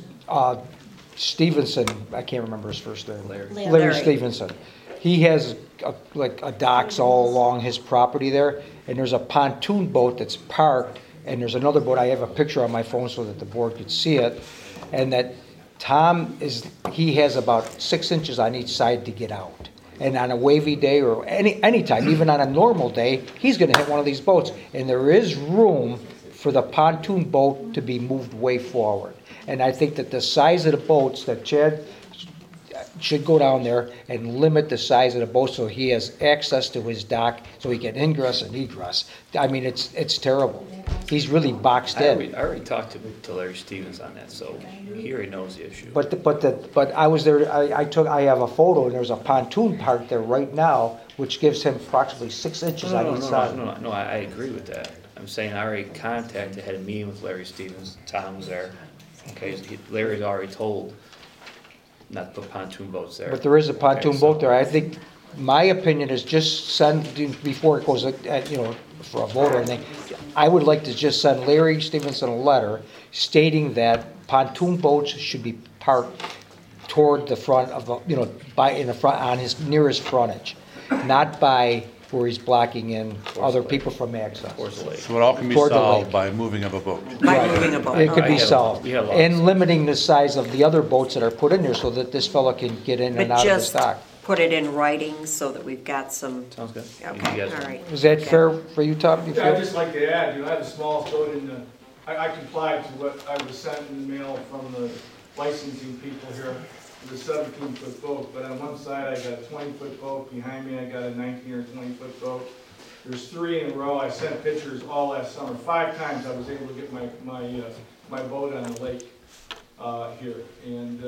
Stevenson, I can't remember his first name. Larry Stevenson. He has like a docks all along his property there, and there's a pontoon boat that's parked, and there's another boat, I have a picture on my phone so that the board could see it, and that Tom he has about 6 inches on each side to get out. And on a wavy day or any time, even on a normal day, he's gonna hit one of these boats. And there is room for the pontoon boat to be moved way forward. And I think that the size of the boats, that Chad should go down there and limit the size of the boat so he has access to his dock, so he can ingress and egress. I mean, it's terrible. He's really boxed in. I already talked to Larry Stevens on that, so he already knows the issue. But I was there, I have a photo, and there's a pontoon parked there right now, which gives him approximately 6 inches on each side. No, I agree with that. I'm saying I already contacted, had a meeting with Larry Stevens, Tom was there. Okay, Larry's already told not to put pontoon boats there. But there is a pontoon boat there. I think, my opinion is just send, before it goes, for a vote or anything, I would like to just send Larry Stevenson a letter stating that pontoon boats should be parked toward the front of, in the front, on his nearest frontage, not by where he's blocking in other people from access. So it all can be solved by moving of a boat. By moving a boat. It could be solved. And limiting the size of the other boats that are put in there so that this fellow can get in and But out of the just dock. put it in writing so that we've got some. Sounds good. Okay, all right. Is that fair for you, Tom? You Yeah, I'd feel? just like to add, I have the smallest boat in the, I complied to what I was sent in the mail from the licensing people here, the 17-foot boat, but on one side I got a 20-foot boat, behind me I got a 19 or 20-foot boat. There's 3 in a row. I sent pictures all last summer. 5 times I was able to get my boat on the lake here, and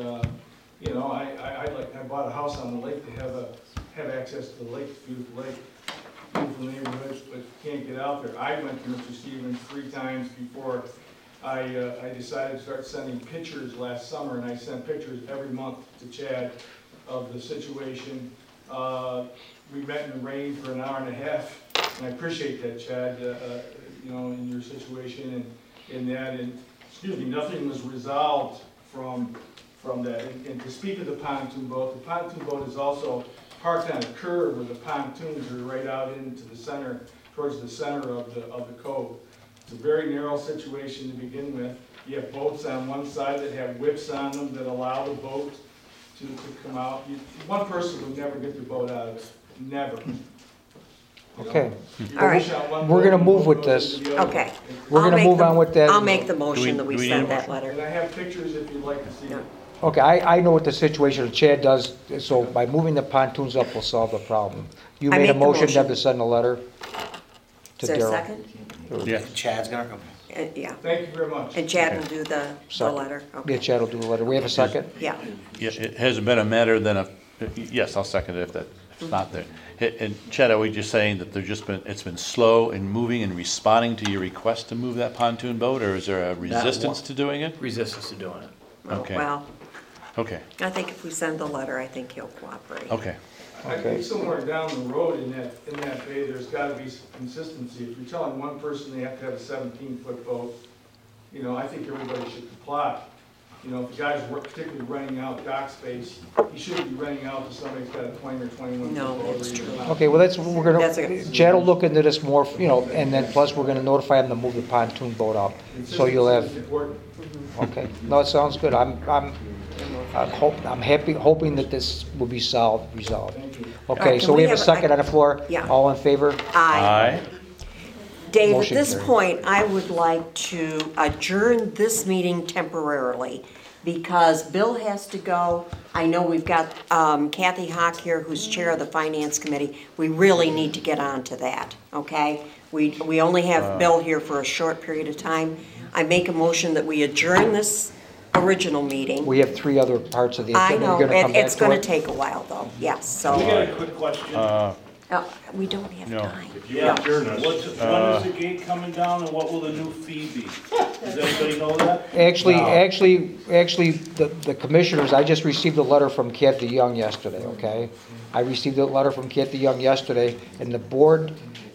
I bought a house on the lake to have access to the lake, beautiful lake. beautiful neighborhood, but can't get out there. I went to Mr. Stevens 3 times before I decided to start sending pictures last summer, and I sent pictures every month to Chad of the situation. We met in the rain for an hour and a half, and I appreciate that, Chad, you know, in your situation and in that, and, excuse me, nothing was resolved from that. And to speak of the pontoon boat is also parked on a curve where the pontoons are right out into the center, towards the center of the cove. It's a very narrow situation to begin with. You have boats on one side that have whips on them that allow the boat to come out. One person would never get their boat out of it, never. Okay. All right. We're gonna move with this. Okay. We're gonna move on with that. I'll make the motion that we send that letter. And I have pictures if you'd like to see them. Okay, I know what the situation, Chad does, so by moving the pontoons up, we'll solve the problem. You I made a make the motion, motion. Deb, to send a letter to Is there a Daryl. second? Yeah. Chad's gonna come. Yeah. Thank you very much. And Chad will do the Second. letter. Yeah, Okay. Chad will do the letter. We have a second? Yeah. Yeah, it hasn't been a matter then of, yes, I'll second it if it's not there. And Chad, are we just saying that it's been slow in moving and responding to your request to move that pontoon boat, or is there a resistance to doing it? Resistance to doing it. Okay. Well, Okay, I think if we send the letter, I think he'll cooperate. okay. I think somewhere down the road in that bay, there's gotta be some consistency. If you're telling one person they have to have a 17-foot boat, you know, I think everybody should comply. You know, if the guy's particularly renting out dock space, he shouldn't be renting out to somebody who's got a 20 or 21 No, foot boat. that's true. Okay, well, we're That's gonna, okay. Chad will look into this more, you know, and then plus we're gonna notify him to move the pontoon boat up. So you'll have, Consistency is important. okay, no, it sounds good. I'm hoping that this will be resolved. Okay, right, so can we we have a have second on the floor? Yeah. All in favor? Aye. Dave, at Motion this carried. point, I would like to adjourn this meeting temporarily because Bill has to go. I know we've got Kathy Hawk here, who's chair of the Finance Committee. We really need to get on to that, okay? We only have Bill here for a short period of time. I make a motion that we adjourn this original meeting. We have 3 other parts of the I agenda. know, You're gonna come back it's to gonna it? take a while though, yes, so, We got a quick question. we don't have No. time. Yeah, when is the gate coming down and what will the new fee be? Does anybody know that? Actually, the commissioners, I just received a letter from Kathy Young yesterday, okay? I received a letter from Kathy Young yesterday, and the board,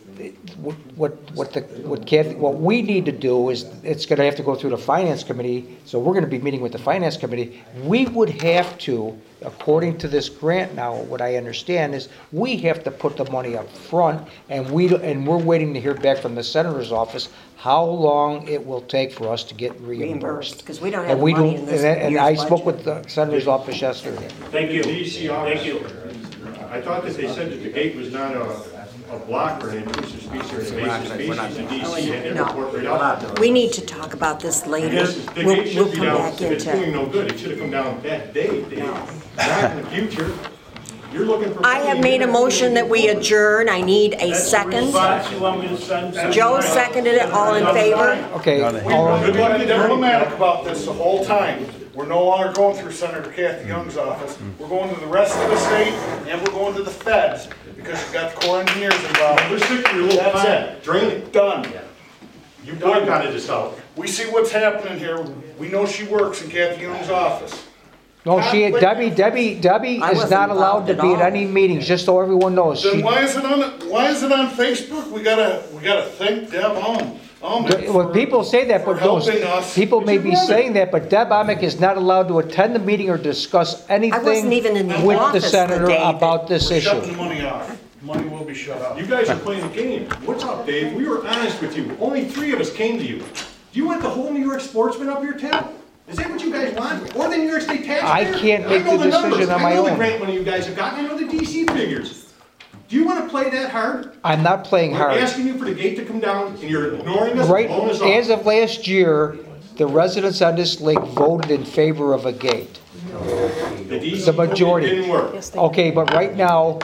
what we need to do is, it's gonna have to go through the finance committee, so we're gonna be meeting with the finance committee. We would have to, according to this grant now, what I understand is, we have to put the money up front, and we're waiting to hear back from the senator's office how long it will take for us to get reimbursed. Because we don't have And we money don't, in this and year's I spoke budget. with the senator's office yesterday. Thank you. Thank you. I thought that they said that the gate was not a block or an intrusive species or an invasive species in DC and No. incorporate out. We need to talk about this later. Yes, the We'll gate should be come down, back if it's doing into. no good, it should have come down that day, Dave. Not in the future. You're looking for. I have made a motion that we adjourn. I need a second. You want me to send? Joe seconded it. All in favor? Okay, Good luck We've to been diplomatic everyone. about this the whole time. We're no longer going through Senator Kathy Young's office. We're going to the rest of the state, and we're going to the feds, because you've got the Corps of Engineers involved. Let's stick to your little That's pond. it. Drain it. Done. You boycotted this out. We see what's happening here. We know she works in Kathy Young's office. no, Debbie I is wasn't not allowed to involved at be at all. any meetings, just so everyone knows. Then She- why is it on Facebook? We gotta thank Deb Amick Well, people say that, for but those, helping us. people may be saying that, but Deb Amick is not allowed to attend the meeting or discuss anything even in the with the office the senator day that- about this We're shutting issue. the money off. Money will be shut off. You guys are playing a game. What's up, Dave? We were honest with you. Only 3 of us came to you. Do you want the whole New York sportsman up here, Tim? Is that what you guys want? Or the New York State taxpayer? I can't make know the numbers. decision on my I know the own. grant money you guys have gotten. I know the DC figures. Do you want to play that hard? I'm not playing We're hard. asking you for the gate to come down, and you're ignoring us, Right, blowing us off. as of last year, the residents on this lake voted in favor of a gate. The DC The majority. didn't work. Okay, but right now,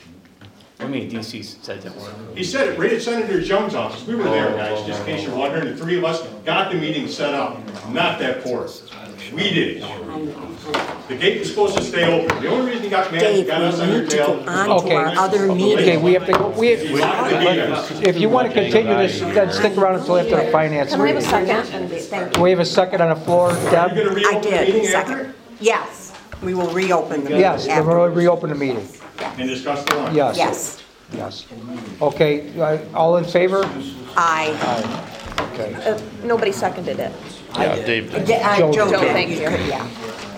I mean, DC said that. He said it right at Senator Young's office. We were there, guys, just in case you're wondering. The 3 of us got the meeting set up. Not that poor. We did it. The gate was supposed to stay open. The only reason you got mad, Dave, got us on we your need to tail. go on to our other meeting. Okay, we have to go, if you want to continue this, then stick around until after the finance Can I have a meeting. second? Do we have a second on the floor, Deb? I did, second. Yes, we will reopen the meeting. Yes, then we'll reopen the meeting. And discuss the line. Yes. Yes. Yes. Okay, all in favor? Aye. Okay. Nobody seconded it. Yeah, Dave did. Joe Joe did. did. Thank you. Yeah.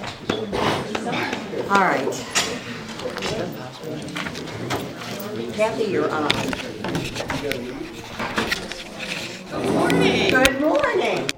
All right. Kathy, you're on. Good morning. Good morning.